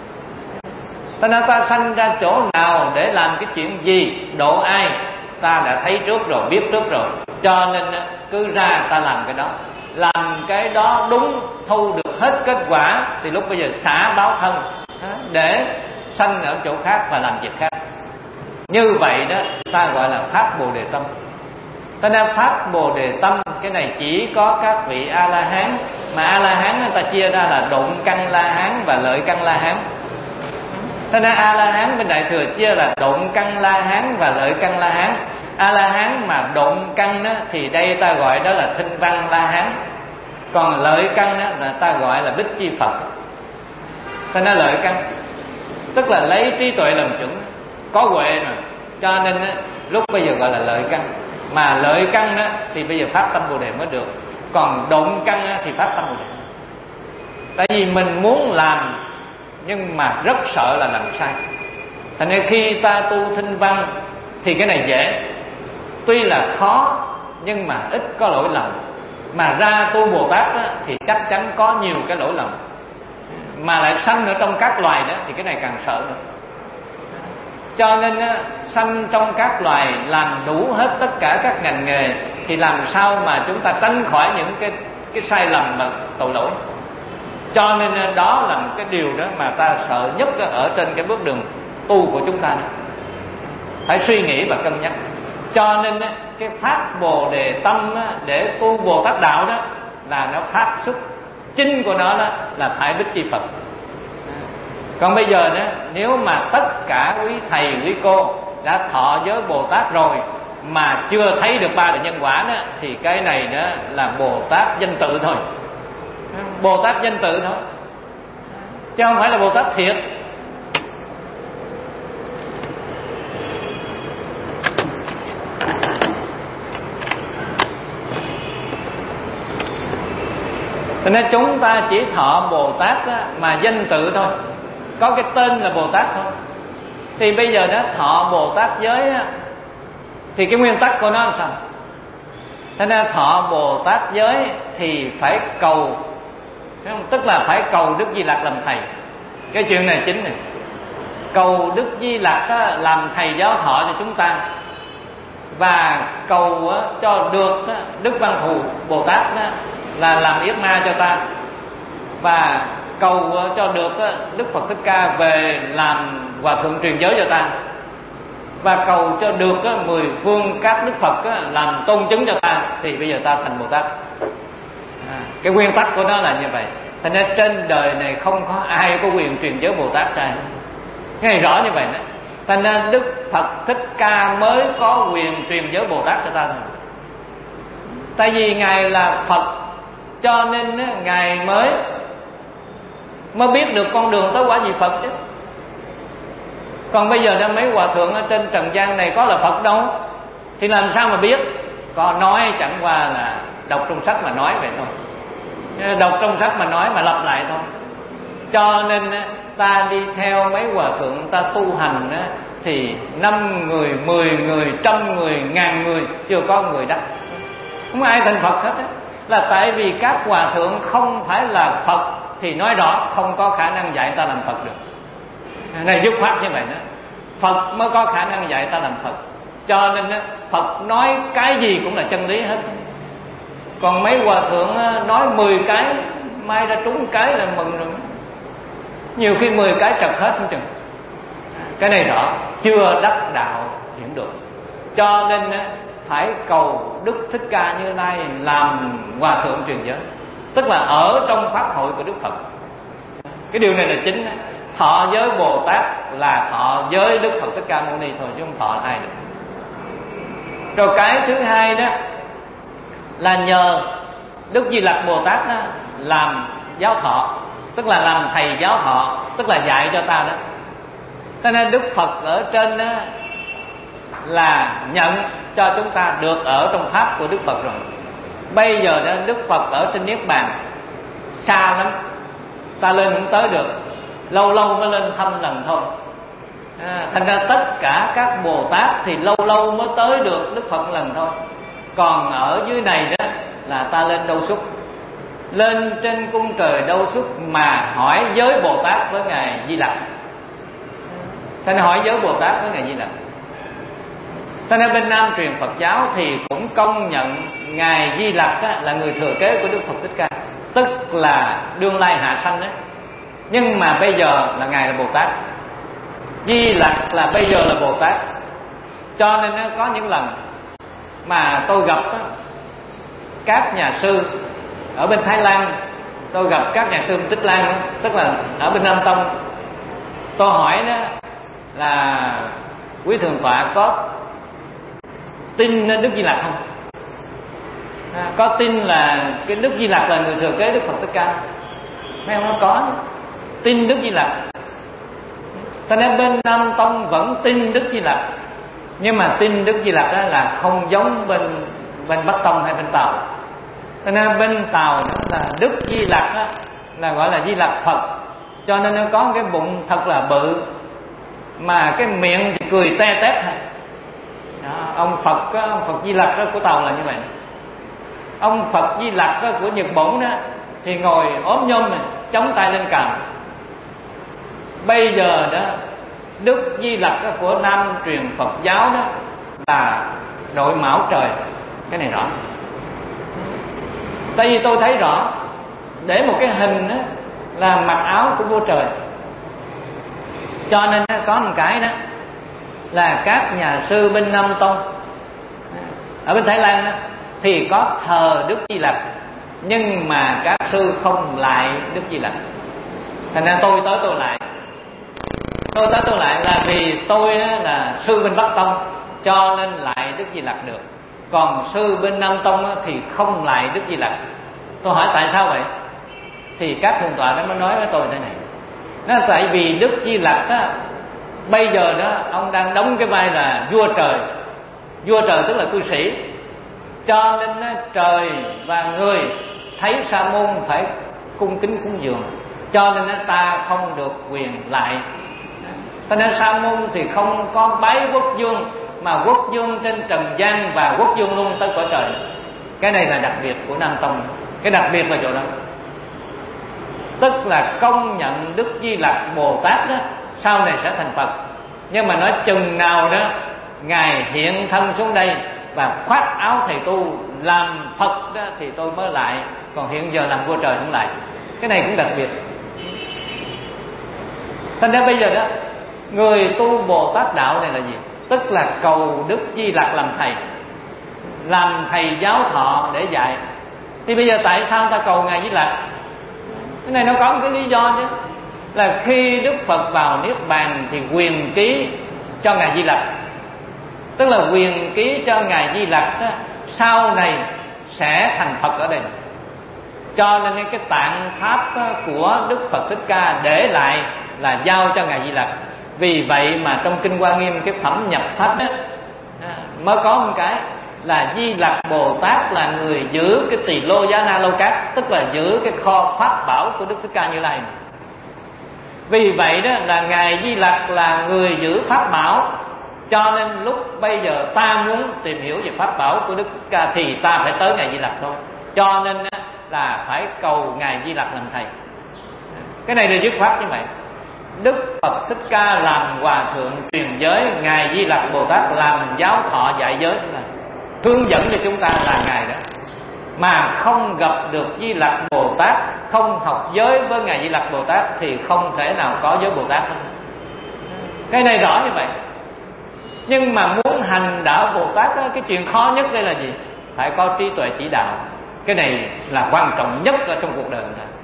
Ta nói ta sanh ra chỗ nào để làm cái chuyện gì, độ ai, ta đã thấy trước rồi, biết trước rồi. Cho nên cứ ra ta làm cái đó. Làm cái đó đúng, thu được hết kết quả thì lúc bây giờ xả báo thân để sanh ở chỗ khác và làm việc khác. Như vậy đó ta gọi là phát Bồ Đề tâm. Cho nên phát Bồ Đề tâm cái này chỉ có các vị A-la-hán. Mà A-la-hán người ta chia ra là độn căn La-hán và lợi căn La-hán. Cho nên A-la-hán bên Đại Thừa chia là độn căn La-hán và lợi căn La-hán. A-la-hán mà độn căn đó, thì đây ta gọi đó là Thinh Văn La-hán. Còn lợi căn đó, là ta gọi là Bích Chi Phật. Cho nên lợi căn tức là lấy trí tuệ làm chuẩn, có huệ rồi. Cho nên lúc bây giờ gọi là lợi căn. Mà lợi căn đó, thì bây giờ phát tâm Bồ Đề mới được. Còn độn căn đó, thì phát tâm Bồ Đề. Tại vì mình muốn làm nhưng mà rất sợ là làm sai. Thành nên khi ta tu Thinh Văn thì cái này dễ. Tuy là khó nhưng mà ít có lỗi lầm. Mà ra tu Bồ Tát đó, thì chắc chắn có nhiều cái lỗi lầm. Mà lại sanh ở trong các loài đó thì cái này càng sợ nữa. Cho nên sanh trong các loài làm đủ hết tất cả các ngành nghề thì làm sao mà chúng ta tránh khỏi những cái cái sai lầm và tội lỗi. Cho nên đó là một cái điều đó mà ta sợ nhất ở trên cái bước đường tu của chúng ta đó. Phải suy nghĩ và cân nhắc. Cho nên cái phát Bồ Đề tâm để tu Bồ Tát đạo đó là nó phát xuất chính của nó đó là phải Bích Chi Phật. Còn bây giờ đó, nếu mà tất cả quý thầy quý cô đã thọ giới Bồ Tát rồi mà chưa thấy được ba đời nhân quả đó, thì cái này đó là Bồ Tát danh tự thôi. Bồ Tát danh tự thôi, chứ không phải là Bồ Tát thiệt. Cho nên chúng ta chỉ thọ Bồ Tát đó, mà danh tự thôi, có cái tên là Bồ Tát thôi. Thì bây giờ đó thọ Bồ Tát giới á, thì cái nguyên tắc của nó làm sao? Thế nên thọ Bồ Tát giới thì phải cầu, tức là phải cầu Đức Di Lặc làm thầy. Cái chuyện này chính này, cầu Đức Di Lặc á, làm thầy giáo thọ cho chúng ta, và cầu á, cho được á, Đức Văn Thù Bồ Tát á, là làm yết ma cho ta, và cầu á, cho được á, Đức Phật Thích Ca về làm hòa thượng truyền giới cho ta, và cầu cho được á, mười phương các Đức Phật á, làm tôn chứng cho ta, thì bây giờ ta thành Bồ Tát. À, cái nguyên tắc của nó là như vậy. Thế nên trên đời này không có ai có quyền truyền giới Bồ Tát ra, nghe rõ như vậy đó. Thế nên Đức Phật Thích Ca mới có quyền truyền giới Bồ Tát cho ta thôi. Tại vì Ngài là Phật, cho nên á, Ngài mới mới biết được con đường tới quả vị Phật chứ. Còn bây giờ đó mấy hòa thượng ở trên trần gian này có là Phật đâu, thì làm sao mà biết? Có nói chẳng qua là đọc trong sách mà nói vậy thôi, đọc trong sách mà nói mà lặp lại thôi. Cho nên ta đi theo mấy hòa thượng ta tu hành á, thì năm người, mười người, trăm người, ngàn người chưa có người đắc, không ai thành Phật hết á. Là tại vì các hòa thượng không phải là Phật, thì nói rõ không có khả năng dạy ta làm Phật được. Này dứt khoát như vậy đó, Phật mới có khả năng dạy ta làm Phật. Cho nên Phật nói cái gì cũng là chân lý hết. Còn mấy hòa thượng nói mười cái, mai ra trúng cái là mừng rồi. Nhiều khi mười cái trật hết không chừng. Cái này rõ, chưa đắc đạo hiển được. Cho nên phải cầu Đức Thích Ca Như Lai làm hòa thượng truyền giới, tức là ở trong pháp hội của Đức Phật. Cái điều này là chính. Thọ giới Bồ Tát là thọ giới Đức Phật Thích Ca Mâu Ni thôi, chứ không thọ ai được. Rồi cái thứ hai đó là nhờ Đức Di Lặc Bồ Tát đó làm giáo thọ, tức là làm thầy giáo thọ, tức là dạy cho ta đó. Cho nên Đức Phật ở trên đó là nhận cho chúng ta được ở trong pháp của Đức Phật rồi. Bây giờ đó Đức Phật ở trên Niết Bàn xa lắm, ta lên không tới được, lâu lâu mới lên thăm lần thôi. À, thành ra tất cả các Bồ Tát thì lâu lâu mới tới được Đức Phật lần thôi. Còn ở dưới này đó là ta lên Đâu Xuất, lên trên cung trời Đâu Xuất mà hỏi giới Bồ Tát với Ngài Di Lặc. Thành hỏi giới Bồ Tát với Ngài Di Lặc. Thành ra bên Nam truyền Phật giáo thì cũng công nhận Ngài Di Lặc là người thừa kế của Đức Phật Thích Ca, tức là đương lai hạ sanh đấy. Nhưng mà bây giờ là Ngài là Bồ Tát, Di Lặc là bây giờ là Bồ Tát. Cho nên có những lần mà tôi gặp các nhà sư ở bên Thái Lan, tôi gặp các nhà sư Tích Lan, tức là ở bên Nam Tông. Tôi hỏi đó là quý thượng tọa có tin Đức Di Lặc không? À, có tin là cái Đức Di Lặc là người thừa kế Đức Phật Thích Ca? Mấy ông nói có, tin Đức Di Lặc. Cho nên bên Nam Tông vẫn tin Đức Di Lặc, nhưng mà tin Đức Di Lặc đó là không giống bên bên Bắc Tông hay bên Tàu. Cho nên bên Tàu đó là Đức Di Lặc đó là gọi là Di Lặc Phật, cho nên nó có cái bụng thật là bự, mà cái miệng thì cười te tét. Đó, ông Phật đó, ông Phật Di Lặc đó của Tàu là như vậy. Ông Phật Di Lặc đó của Nhật Bổn đó thì ngồi ốm nhôm này, chống tay lên cằm. Bây giờ đó Đức Di Lặc đó của Nam truyền Phật giáo đó là đội mão trời. Cái này rõ. Tại vì tôi thấy rõ, để một cái hình đó là mặc áo của vua trời. Cho nên có một cái đó là các nhà sư bên Nam Tông ở bên Thái Lan đó thì có thờ Đức Di Lặc, nhưng mà các sư không lại Đức Di Lặc. Thành ra tôi tới tôi lại, tôi tới tôi lại là vì tôi là sư bên Bắc Tông, cho nên lại Đức Di Lặc được. Còn sư bên Nam Tông thì không lại Đức Di Lặc. Tôi hỏi tại sao vậy? Thì các thượng tọa đó mới nói với tôi thế này. Nó tại vì Đức Di Lặc đó, bây giờ đó ông đang đóng cái vai là vua trời. Vua trời tức là cư sĩ. Cho nên trời và người thấy sa môn phải cung kính cúng dường, cho nên ta không được quyền lại. Cho nên sa môn thì không có bái quốc vương, mà quốc vương trên trần gian và quốc vương luôn tới cõi trời. Cái này là đặc biệt của Nam Tông. Cái đặc biệt là chỗ đó, tức là công nhận Đức Di Lặc Bồ Tát đó sau này sẽ thành Phật. Nhưng mà nói chừng nào đó Ngài hiện thân xuống đây và khoác áo thầy tu làm Phật đó thì tôi mới lại, còn hiện giờ làm vua trời không lại. Cái này cũng đặc biệt. Thành ra bây giờ đó, người tu Bồ Tát đạo này là gì? Tức là cầu Đức Di Lặc làm thầy, làm thầy giáo thọ để dạy. Thì bây giờ tại sao ta cầu Ngài Di Lặc? Cái này nó có một cái lý do chứ, là khi Đức Phật vào Niết Bàn thì quyền ký cho Ngài Di Lặc, tức là quyền ký cho Ngài Di Lặc đó, sau này sẽ thành Phật ở đây. Cho nên cái tạng pháp của Đức Phật Thích Ca để lại là giao cho Ngài Di Lặc. Vì vậy mà trong Kinh Hoa Nghiêm cái phẩm nhập pháp đó mới có một cái là Di Lặc Bồ Tát là người giữ cái tỳ lô giá na lô cát, tức là giữ cái kho pháp bảo của Đức Thích Ca Như Lai. Vì vậy đó là Ngài Di Lặc là người giữ pháp bảo, cho nên lúc bây giờ ta muốn tìm hiểu về pháp bảo của Đức Thích Ca thì ta phải tới Ngài Di Lặc thôi. Cho nên là phải cầu Ngài Di Lặc làm thầy. Cái này là dứt khoát như vậy. Đức Phật Thích Ca làm hòa thượng truyền giới, Ngài Di Lặc Bồ Tát làm giáo thọ dạy giới, hướng dẫn cho chúng ta là Ngài đó. Mà không gặp được Di Lặc Bồ Tát, không học giới với Ngài Di Lặc Bồ Tát thì không thể nào có giới Bồ Tát hết. Cái này rõ như vậy. Nhưng mà muốn hành đạo Bồ Tát đó, cái chuyện khó nhất đây là gì? Phải có trí tuệ chỉ đạo. Cái này là quan trọng nhất ở trong cuộc đời người ta.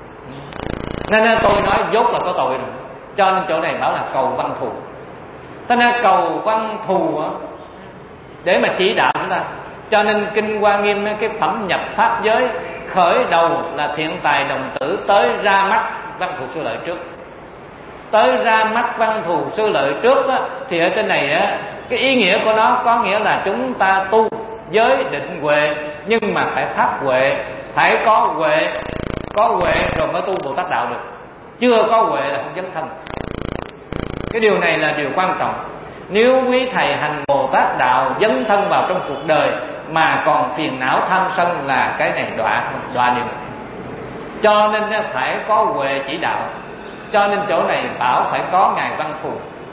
Nên tôi nói dốt là có tội rồi. Cho nên chỗ này bảo là cầu văn thù. Cho nên cầu văn thù để mà chỉ đạo chúng ta. Cho nên Kinh Hoa Nghiêm cái phẩm nhập pháp giới khởi đầu là thiện tài đồng tử, tới ra mắt văn thù sư lợi trước. Tới ra mắt văn thù sư lợi trước á, thì ở trên này á, cái ý nghĩa của nó có nghĩa là chúng ta tu giới định huệ, nhưng mà phải pháp huệ, phải có huệ, có huệ rồi mới tu Bồ Tát đạo được. Chưa có huệ là không dấn thân. Cái điều này là điều quan trọng. Nếu quý thầy hành Bồ Tát đạo dấn thân vào trong cuộc đời mà còn phiền não tham sân là cái này đọa đọa điều. Cho nên phải có huệ chỉ đạo. Cho nên chỗ này bảo phải có Ngài Văn Thù.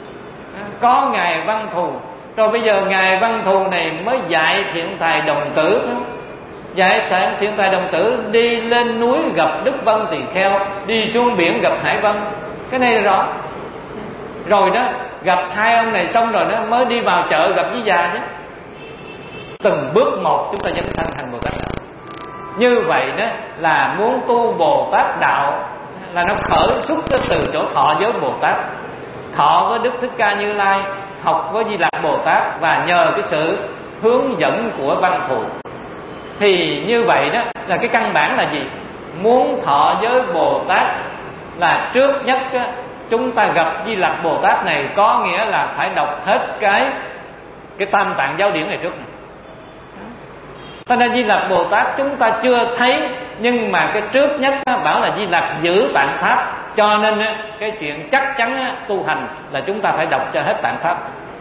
Có Ngài Văn Thù, rồi bây giờ Ngài Văn Thù này mới dạy thiện tài đồng tử. Dạy thiện tài đồng tử đi lên núi gặp Đức Vân Tỳ Kheo, đi xuống biển gặp Hải Vân. Cái này là rõ. Rồi đó, gặp hai ông này xong rồi đó mới đi vào chợ gặp với già chứ. Từng bước một chúng ta dấn thân thành Bồ Tát đạo. Như vậy đó là muốn tu Bồ Tát đạo là nó khởi xuất từ chỗ thọ giới Bồ Tát, thọ với Đức Thích Ca Như Lai, học với Di Lặc Bồ Tát, và nhờ cái sự hướng dẫn của Văn Thù. Thì như vậy đó là cái căn bản là gì? Muốn thọ giới Bồ Tát là trước nhất á, chúng ta gặp Di Lặc Bồ Tát này có nghĩa là phải đọc hết cái cái Tam Tạng Giáo Điển này trước này. Cho nên Di Lặc Bồ Tát chúng ta chưa thấy, nhưng mà cái trước nhất á, bảo là Di Lặc giữ tạng pháp. Cho nên á, cái chuyện chắc chắn á, tu hành là chúng ta phải đọc cho hết tạng pháp,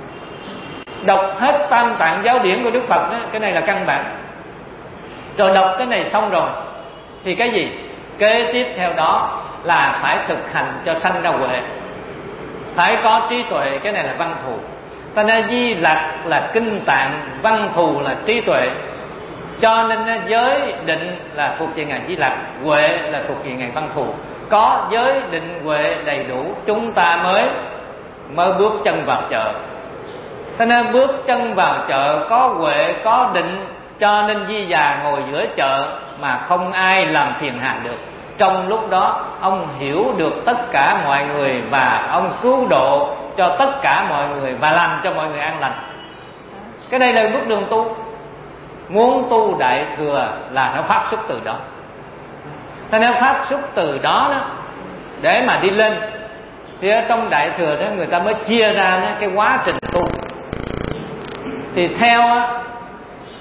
đọc hết Tam Tạng Giáo Điển của Đức Phật á, cái này là căn bản. Rồi đọc cái này xong rồi thì cái gì? Kế tiếp theo đó là phải thực hành cho sanh ra huệ, phải có trí tuệ. Cái này là Văn Thù. Ta nói Di Lặc là kinh tạng, Văn Thù là trí tuệ. Cho nên giới định là thuộc về Ngài Di Lặc, huệ là thuộc về Ngài Văn Thù. Có giới định huệ đầy đủ chúng ta mới mới bước chân vào chợ. Cho nên bước chân vào chợ có huệ, có định. Cho nên Di già ngồi giữa chợ mà không ai làm phiền hà được. Trong lúc đó ông hiểu được tất cả mọi người và ông cứu độ cho tất cả mọi người và làm cho mọi người an lành. Cái đây là bước đường tu. Muốn tu Đại Thừa là nó phát xuất từ đó. Thế nên phát xuất từ đó, đó để mà đi lên thì ở trong Đại Thừa đó người ta mới chia ra đó, cái quá trình tu. Thì theo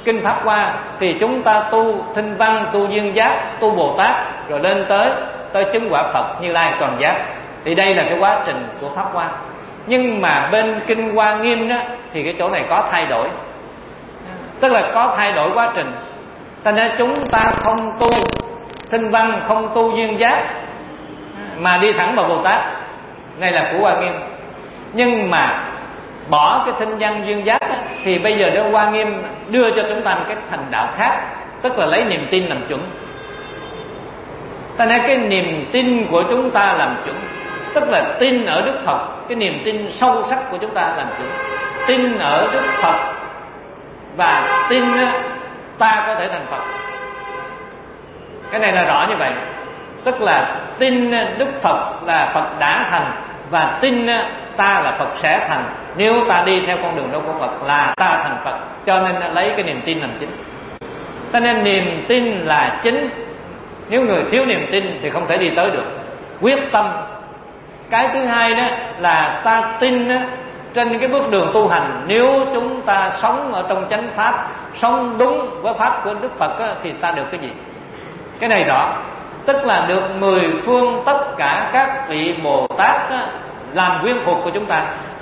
kinh Pháp Hoa, thì chúng ta tu Thinh Văn, tu Duyên Giác, tu Bồ Tát, rồi lên tới tới chứng quả Phật Như Lai Toàn Giác. Thì đây là cái quá trình của Pháp Hoa. Nhưng mà bên kinh Hoa Nghiêm đó thì cái chỗ này có thay đổi, tức là có thay đổi quá trình. Cho nên chúng ta không tu Thinh Văn, không tu Duyên Giác mà đi thẳng vào Bồ Tát. Này là của Hoa Nghiêm. Nhưng mà bỏ cái Thinh Văn Duyên Giác đó, thì bây giờ đó Hoa Nghiêm đưa cho chúng ta một cái thành đạo khác, tức là lấy niềm tin làm chuẩn. Cho nên cái niềm tin của chúng ta làm chuẩn, tức là tin ở Đức Phật, cái niềm tin sâu sắc của chúng ta làm chuẩn. Tin ở Đức Phật và tin ta có thể thành Phật. Cái này là rõ như vậy. Tức là tin Đức Phật là Phật đã thành, và tin ta là Phật sẽ thành. Nếu ta đi theo con đường đó của Phật là ta thành Phật. Cho nên lấy cái niềm tin làm chính. Cho nên niềm tin là chính. Nếu người thiếu niềm tin thì không thể đi tới được. Quyết tâm. Cái thứ hai đó là ta tin đó, trên cái bước đường tu hành, nếu chúng ta sống ở trong chánh pháp, sống đúng với pháp của Đức Phật đó, thì ta được cái gì? Cái này rõ. Tức là được mười phương tất cả các vị Bồ Tát đó, làm quyến thuộc của chúng ta.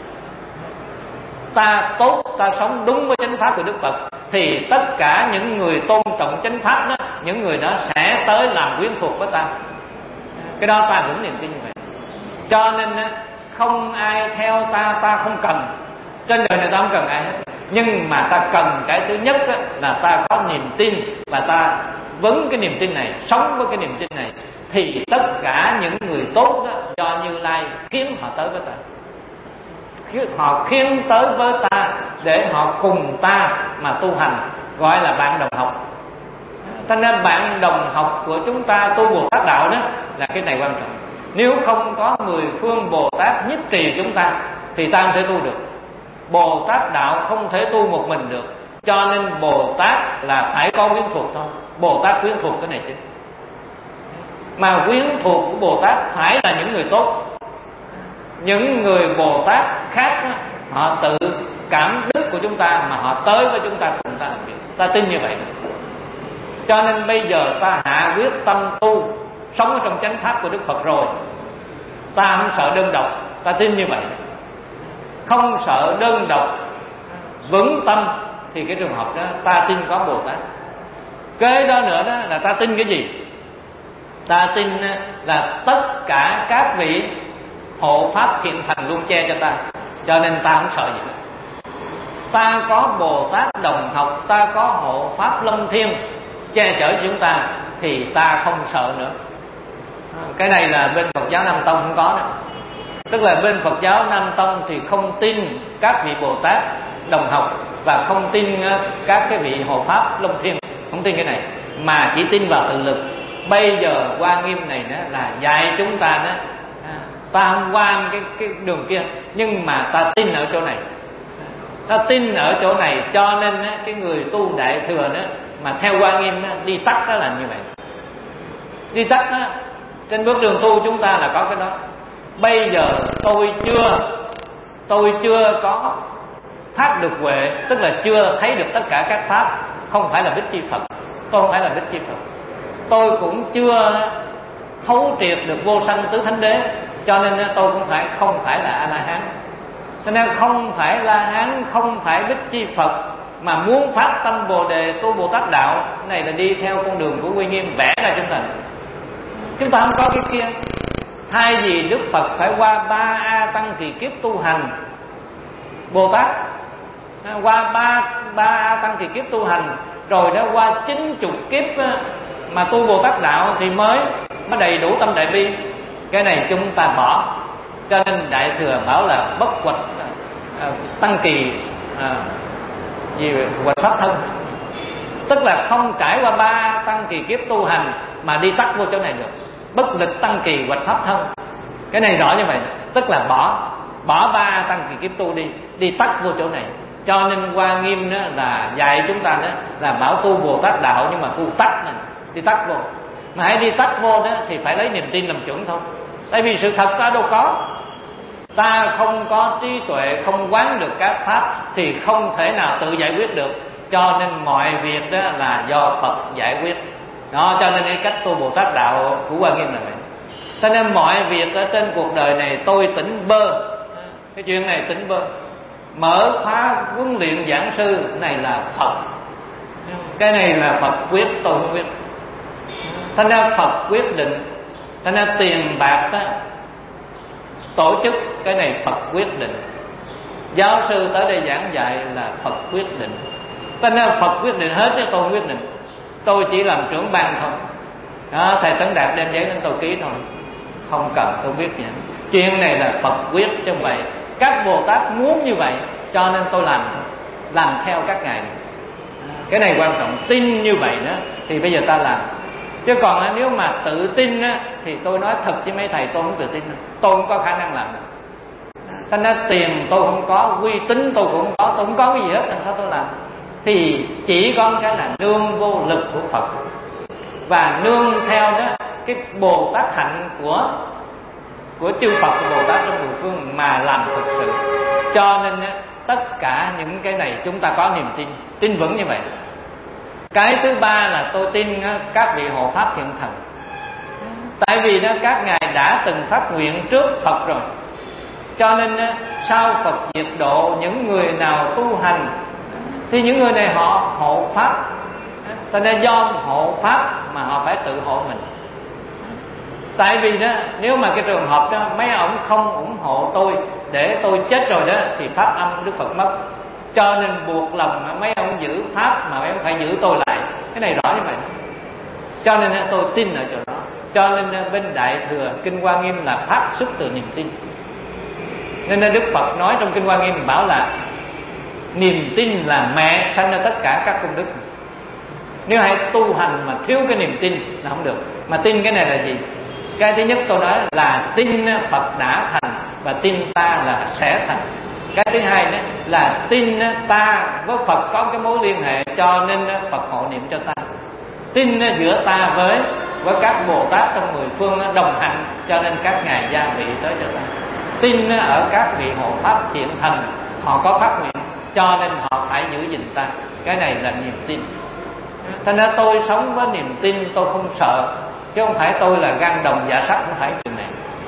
Ta tốt, ta sống đúng với chánh pháp của Đức Phật, thì tất cả những người tôn trọng chánh pháp đó, những người đó sẽ tới làm quyến thuộc với ta. Cái đó ta vững niềm tin như vậy. Cho nên không ai theo ta, ta không cần. Trên đời này ta không cần ai hết. Nhưng mà ta cần cái thứ nhất là ta có niềm tin, và ta vấn cái niềm tin này, sống với cái niềm tin này, thì tất cả những người tốt đó, do Như Lai kiếm họ tới với ta. Họ khiến tới với ta để họ cùng ta mà tu hành, gọi là bạn đồng học. Cho nên bạn đồng học của chúng ta tu Bồ Tát đạo đó là cái này quan trọng. Nếu không có mười phương Bồ Tát nhất trì chúng ta thì ta không thể tu được. Bồ Tát đạo không thể tu một mình được. Cho nên Bồ Tát là phải có quyến thuộc thôi. Bồ Tát quyến thuộc cái này chứ. Mà quyến thuộc của Bồ Tát phải là những người tốt. Những người Bồ Tát khác họ tự cảm đức của chúng ta mà họ tới với chúng ta cùng ta làm việc. Ta tin như vậy. Cho nên bây giờ ta hạ quyết tâm tu, sống ở trong chánh pháp của Đức Phật rồi, ta không sợ đơn độc. Ta tin như vậy. Không sợ đơn độc, vững tâm, thì cái trường hợp đó ta tin có Bồ Tát. Kế đó nữa đó là ta tin cái gì? Ta tin là tất cả các vị hộ pháp thiện thành luôn che cho ta. Cho nên ta không sợ gì nữa. Ta có Bồ Tát đồng học, ta có hộ pháp Long Thiên che chở chúng ta, thì ta không sợ nữa. Cái này là bên Phật giáo Nam Tông không có đó. Tức là bên Phật giáo Nam Tông thì không tin các vị Bồ Tát đồng học, và không tin các cái vị hộ pháp Long Thiên, không tin cái này, mà chỉ tin vào tự lực. Bây giờ Hoa Nghiêm này đó là dạy chúng ta đó, ta không qua cái, cái đường kia, nhưng mà ta tin ở chỗ này. Ta tin ở chỗ này, cho nên cái người tu Đại Thừa đó mà theo Hoa Nghiêm đó, đi tắt đó là như vậy. Đi tắt đó, trên bước đường tu chúng ta là có cái đó. Bây giờ tôi chưa Tôi chưa có phát được huệ, tức là chưa thấy được tất cả các pháp. Không phải là Bích Chi Phật. Tôi không phải là Bích Chi Phật. Tôi cũng chưa thấu triệt được vô sanh tứ thánh đế. Cho nên tôi cũng phải không phải là A-la-hán. Cho nên không phải La-hán, không phải Bích Chi Phật, mà muốn phát tâm Bồ Đề tu Bồ Tát đạo, cái này là đi theo con đường của Uy Nghiêm vẽ ra chúng ta. Chúng ta không có cái kia. Thay vì Đức Phật phải qua ba A Tăng kỳ kiếp tu hành Bồ Tát, qua ba ba A Tăng kỳ kiếp tu hành, rồi đã qua chín chục kiếp mà tu Bồ Tát đạo thì mới mới đầy đủ tâm đại bi. Cái này chúng ta bỏ. Cho nên Đại Thừa bảo là bất hoạch à, tăng kỳ à, gì hoạch pháp thân, tức là không trải qua ba tăng kỳ kiếp tu hành mà đi tắt vô chỗ này được. Bất lịch tăng kỳ hoạch pháp thân. Cái này rõ như vậy. Tức là bỏ Bỏ ba tăng kỳ kiếp tu đi, đi tắt vô chỗ này. Cho nên Hoa Nghiêm đó là dạy chúng ta đó là bảo tu Bồ Tát đạo, nhưng mà tu tắt này, đi tắt vô. Mà hãy đi tắt vô đó thì phải lấy niềm tin làm chuẩn thôi. Tại vì sự thật ta đâu có. Ta không có trí tuệ, không quán được các pháp thì không thể nào tự giải quyết được. cho nên mọi việc đó là do Phật giải quyết. Đó, cho nên cái cách tu Bồ Tát đạo của Hoa Nghiêm là vậy. Cho nên mọi việc ở trên cuộc đời này tôi tỉnh bơ. Cái chuyện này tỉnh bơ. Mở khóa huấn luyện giảng sư, cái này là Phật. Cái này là Phật quyết, tôi không quyết. Thành ra Phật quyết định. Thành ra tiền bạc đó, tổ chức, cái này Phật quyết định. Giáo sư tới đây giảng dạy là Phật quyết định. Thành ra Phật quyết định hết chứ tôi không quyết định. Tôi chỉ làm trưởng ban thôi. Đó, thầy Tấn Đạt đem giấy đến tôi ký thôi, không cần tôi biết gì. Chuyện này là Phật quyết chứ không vậy. Các Bồ Tát muốn như vậy, cho nên tôi làm làm theo các ngài. Cái này quan trọng. Tin như vậy đó thì bây giờ ta làm. Chứ còn nếu mà tự tin á, thì tôi nói thật với mấy thầy, tôi không tự tin. Tôi không có khả năng làm. Thành ra tiền tôi không có, uy tín tôi cũng không có, tôi không có cái gì hết, làm sao tôi làm? Thì chỉ có cái là nương vô lực của Phật, và nương theo đó cái Bồ Tát hạnh của của chư Phật, của Bồ Tát trong mười phương mà làm thực sự. Cho nên tất cả những cái này chúng ta có niềm tin, tin vững như vậy. Cái thứ ba là tôi tin các vị hộ pháp hiện thần. Tại vì đó các ngài đã từng phát nguyện trước Phật rồi, cho nên sau Phật diệt độ, những người nào tu hành thì những người này họ hộ pháp. Cho nên do hộ pháp mà họ phải tự hộ mình. Tại vì đó, nếu mà cái trường hợp đó mấy ông không ủng hộ tôi để tôi chết rồi đó thì pháp âm Đức Phật mất. Cho nên buộc lòng mấy ông giữ pháp mà mấy ông phải giữ tôi lại. Cái này rõ như vậy. Cho nên tôi tin ở chỗ đó. Cho nên bên Đại Thừa Kinh Hoa Nghiêm là phát xuất từ niềm tin. Nên Đức Phật nói trong Kinh Hoa Nghiêm bảo là niềm tin là mẹ sanh ra tất cả các công đức. Nếu hãy tu hành mà thiếu cái niềm tin là không được. Mà tin cái này là gì? Cái thứ nhất tôi nói là tin Phật đã thành và tin ta là sẽ thành. Cái thứ hai đó là tin ta với Phật có cái mối liên hệ, cho nên Phật hộ niệm cho ta. Tin giữa ta với với các Bồ Tát trong mười phương đồng hành, cho nên các ngài gia vị tới cho ta. Tin ở các vị hộ pháp thiện thần, họ có phát nguyện, cho nên họ phải giữ gìn ta. Cái này là niềm tin. Thành ra tôi sống với niềm tin, tôi không sợ, chứ không phải tôi là gan đồng dạ sắt, không phải chuyện này.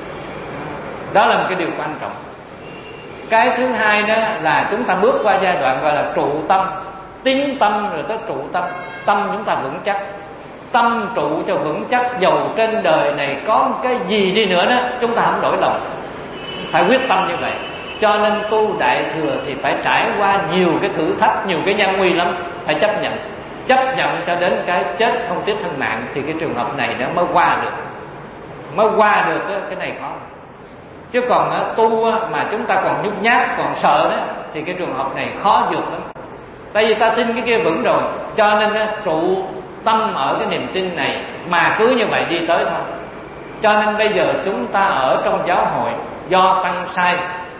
Đó là một cái điều quan trọng. Cái thứ hai đó là chúng ta bước qua giai đoạn gọi là trụ tâm. Tín tâm rồi tới trụ tâm. Tâm chúng ta vững chắc. Tâm trụ cho vững chắc, dầu trên đời này có cái gì đi nữa đó, chúng ta không đổi lòng. Phải quyết tâm như vậy. Cho nên tu Đại Thừa thì phải trải qua nhiều cái thử thách, nhiều cái gian nguy lắm. Phải chấp nhận. Chấp nhận cho đến cái chết không tiếc thân mạng, thì cái trường hợp này nó mới qua được. Mới qua được đó, cái này khó. Chứ còn đó, tu mà chúng ta còn nhút nhát, còn sợ đó, thì cái trường hợp này khó vượt lắm. Tại vì ta tin cái kia vững rồi, cho nên đó, trụ tâm ở cái niềm tin này mà cứ như vậy đi tới thôi. Cho nên bây giờ chúng ta ở trong giáo hội do tăng sai,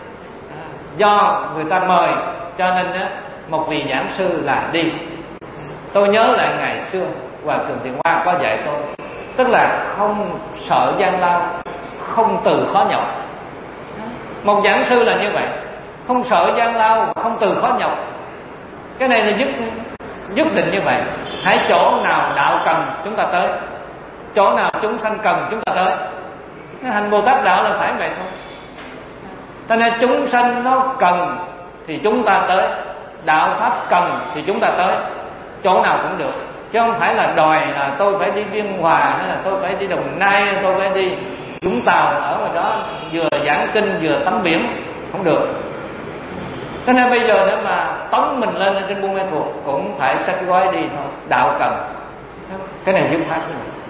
do người ta mời, cho nên đó, một vị giảng sư là đi. Tôi nhớ lại ngày xưa Hòa Thượng Thiện Hoa có dạy tôi, tức là không sợ gian lao, không từ khó nhọc. Một giảng sư là như vậy, không sợ gian lao, không từ khó nhọc. Cái này là nhất nhất định như vậy. Hãy chỗ nào đạo cần chúng ta tới, chỗ nào chúng sanh cần chúng ta tới. Hành Bồ Tát đạo là phải vậy thôi. Cho nên chúng sanh nó cần thì chúng ta tới, đạo pháp cần thì chúng ta tới, chỗ nào cũng được. Chứ không phải là đòi là tôi phải đi Biên Hòa, hay là tôi phải đi Đồng Nai, hay tôi phải đi Vũng Tàu, ở ngoài đó vừa giảng kinh vừa tắm biển, không được. Cho nên bây giờ nếu mà tống mình lên trên Buôn Mê Thuột cũng phải xách gói đi thôi, đạo cần. Cái này dứt khoát.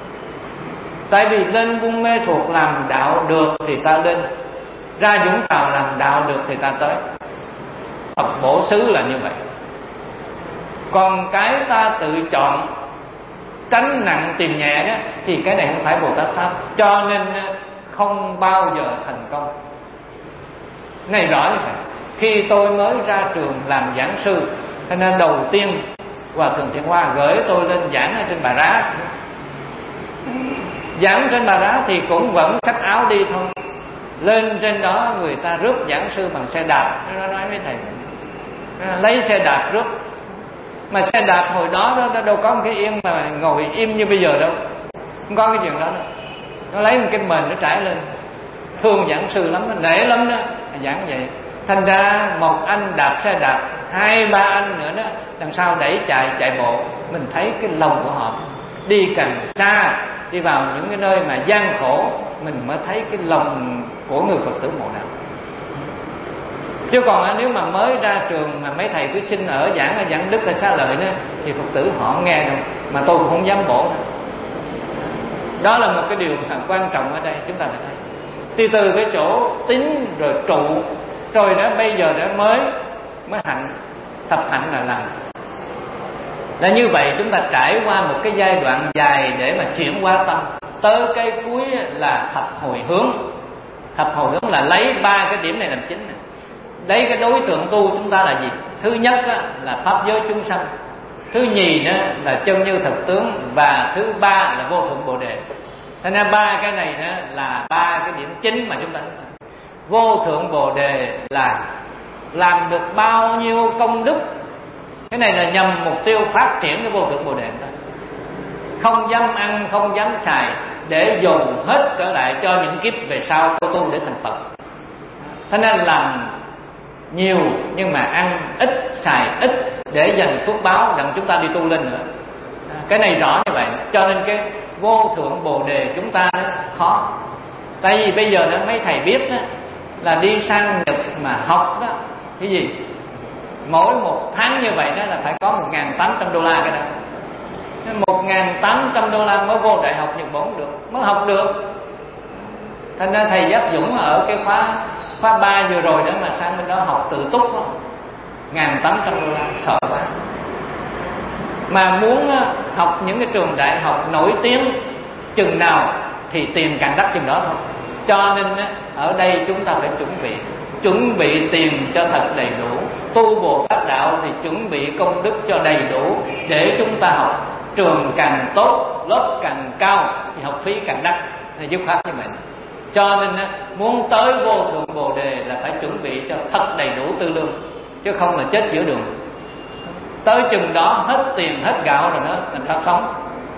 Tại vì lên Buôn Mê Thuột làm đạo được thì ta lên, ra Vũng Tàu làm đạo được thì ta tới. Phật bổ xứ là như vậy. Còn cái ta tự chọn tránh nặng tìm nhẹ đó, thì cái này không phải Bồ Tát pháp, cho nên không bao giờ thành công. Này rõ như vậy. Khi tôi mới ra trường làm giảng sư, cho nên đầu tiên Hòa Thượng Thiện Hoa gửi tôi lên giảng ở trên Bà Rá. Giảng trên Bà Rá thì cũng vẫn xách áo đi thôi. Lên trên đó người ta rước giảng sư bằng xe đạp. Nó nói với thầy, lấy xe đạp rước. Mà xe đạp hồi đó đó, đó đâu có một cái yên mà ngồi im như bây giờ đâu, không có cái chuyện đó đâu. Nó lấy một cái mền nó trải lên, thương giảng sư lắm, nó nể lắm đó, giảng vậy. Thành ra một anh đạp xe đạp, hai ba anh nữa đó đằng sau đẩy chạy chạy bộ, mình thấy cái lòng của họ. Đi càng xa, đi vào những cái nơi mà gian khổ, mình mới thấy cái lòng của người Phật tử Mộ Đạo. Chứ còn nếu mà mới ra trường mà mấy thầy cứ xin ở giảng ở giảng Đức hay Xá Lợi nữa thì Phật tử họ không nghe đâu, mà tôi cũng không dám bổ đâu. Đó là một cái điều quan trọng ở đây chúng ta phải thấy. Thì từ cái chỗ tín rồi trụ rồi đó, bây giờ đã mới mới hạnh, thập hạnh là làm. Là như vậy chúng ta trải qua một cái giai đoạn dài để mà chuyển hóa tâm. Tới cái cuối là thập hồi hướng. Thập hồi hướng là lấy ba cái điểm này làm chính. Đấy, cái đối tượng tu chúng ta là gì? Thứ nhất là pháp giới chúng sanh, thứ nhì đó là chân như thực tướng, và thứ ba là vô thượng bồ đề. Thế nên ba cái này đó là ba cái điểm chính mà chúng ta. Vô thượng bồ đề là làm được bao nhiêu công đức. Cái này là nhằm mục tiêu phát triển cái vô thượng bồ đề. Không dám ăn, không dám xài, để dùng hết trở lại cho những kiếp về sau của tu để thành Phật. Thế nên làm nhiều nhưng mà ăn ít, xài ít để dành phước báo đặng chúng ta đi tu lên nữa. Cái này rõ như vậy. Cho nên cái vô thượng bồ đề chúng ta nó khó. Tại vì bây giờ đó mấy thầy biết đó, là đi sang Nhật mà học đó, cái gì mỗi một tháng như vậy đó là phải có một nghìn tám trăm đô la cái đó. Một nghìn tám trăm đô la mới vô đại học Nhật Bản được, mới học được. Thành ra thầy Giáp Dũng ở cái khóa khóa ba vừa rồi đó mà sang bên đó học tự túc đó, nghìn tám trăm đô la, sợ quá. Mà muốn học những cái trường đại học nổi tiếng chừng nào thì tiền càng đắt chừng đó thôi. Cho nên ở đây chúng ta phải chuẩn bị chuẩn bị tiền cho thật đầy đủ. Tu Bồ Tát đạo thì chuẩn bị công đức cho đầy đủ, để chúng ta học. Trường càng tốt, lớp càng cao thì học phí càng đắt, thì dứt khoát như vậy. Cho nên muốn tới vô thượng bồ đề là phải chuẩn bị cho thật đầy đủ tư lương, chứ không là chết giữa đường. Tới chừng đó hết tiền hết gạo rồi đó, mình phải sống.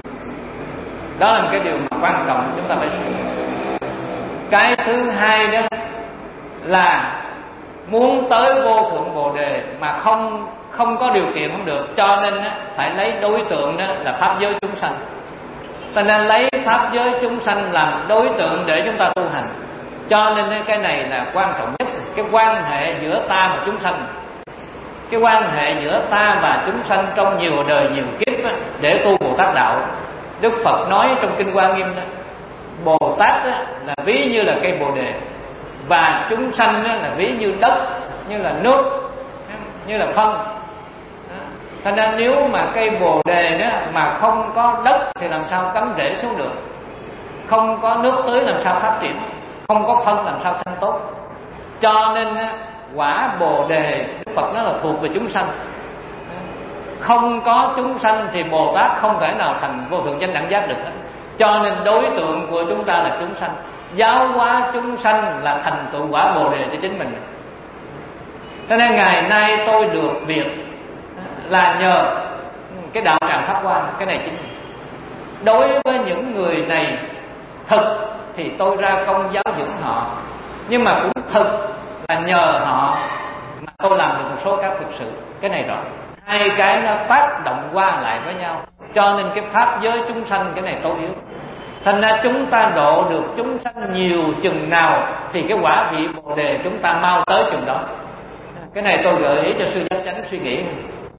Đó là một cái điều mà quan trọng chúng ta phải suy nghĩ. Cái thứ hai đó là muốn tới vô thượng bồ đề mà không không có điều kiện không được, cho nên phải lấy đối tượng đó là pháp giới chúng sanh. Cho nên lấy pháp giới chúng sanh làm đối tượng để chúng ta tu hành. Cho nên cái này là quan trọng nhất, cái quan hệ giữa ta và chúng sanh. Cái quan hệ giữa ta và chúng sanh trong nhiều đời nhiều kiếp để tu Bồ Tát đạo. Đức Phật nói trong Kinh Hoa Nghiêm đó, Bồ Tát là ví như là cây bồ đề, và chúng sanh là ví như đất, như là nước, như là phân. Thành ra nếu mà cây bồ đề đó mà không có đất thì làm sao cắm rễ xuống được, không có nước tưới làm sao phát triển, không có phân làm sao sanh tốt. Cho nên quả bồ đề Đức Phật nói là thuộc về chúng sanh. Không có chúng sanh thì Bồ Tát không thể nào thành vô thượng chánh đẳng giác được. Cho nên đối tượng của chúng ta là chúng sanh. Giáo hóa chúng sanh là thành tựu quả bồ đề cho chính mình. Cho nên ngày nay tôi được việc là nhờ cái đạo tràng Pháp Hoa. Cái này chính mình. Đối với những người này thực thì tôi ra công giáo dưỡng họ, nhưng mà cũng thực là nhờ họ mà tôi làm được một số các thực sự. Cái này rõ. Hai cái nó tác động qua lại với nhau. Cho nên cái pháp giới chúng sanh cái này tối yếu. Thành ra chúng ta độ được chúng sanh nhiều chừng nào thì cái quả vị bồ đề chúng ta mau tới chừng đó. Cái này tôi gợi ý cho sư Giác Chánh suy nghĩ.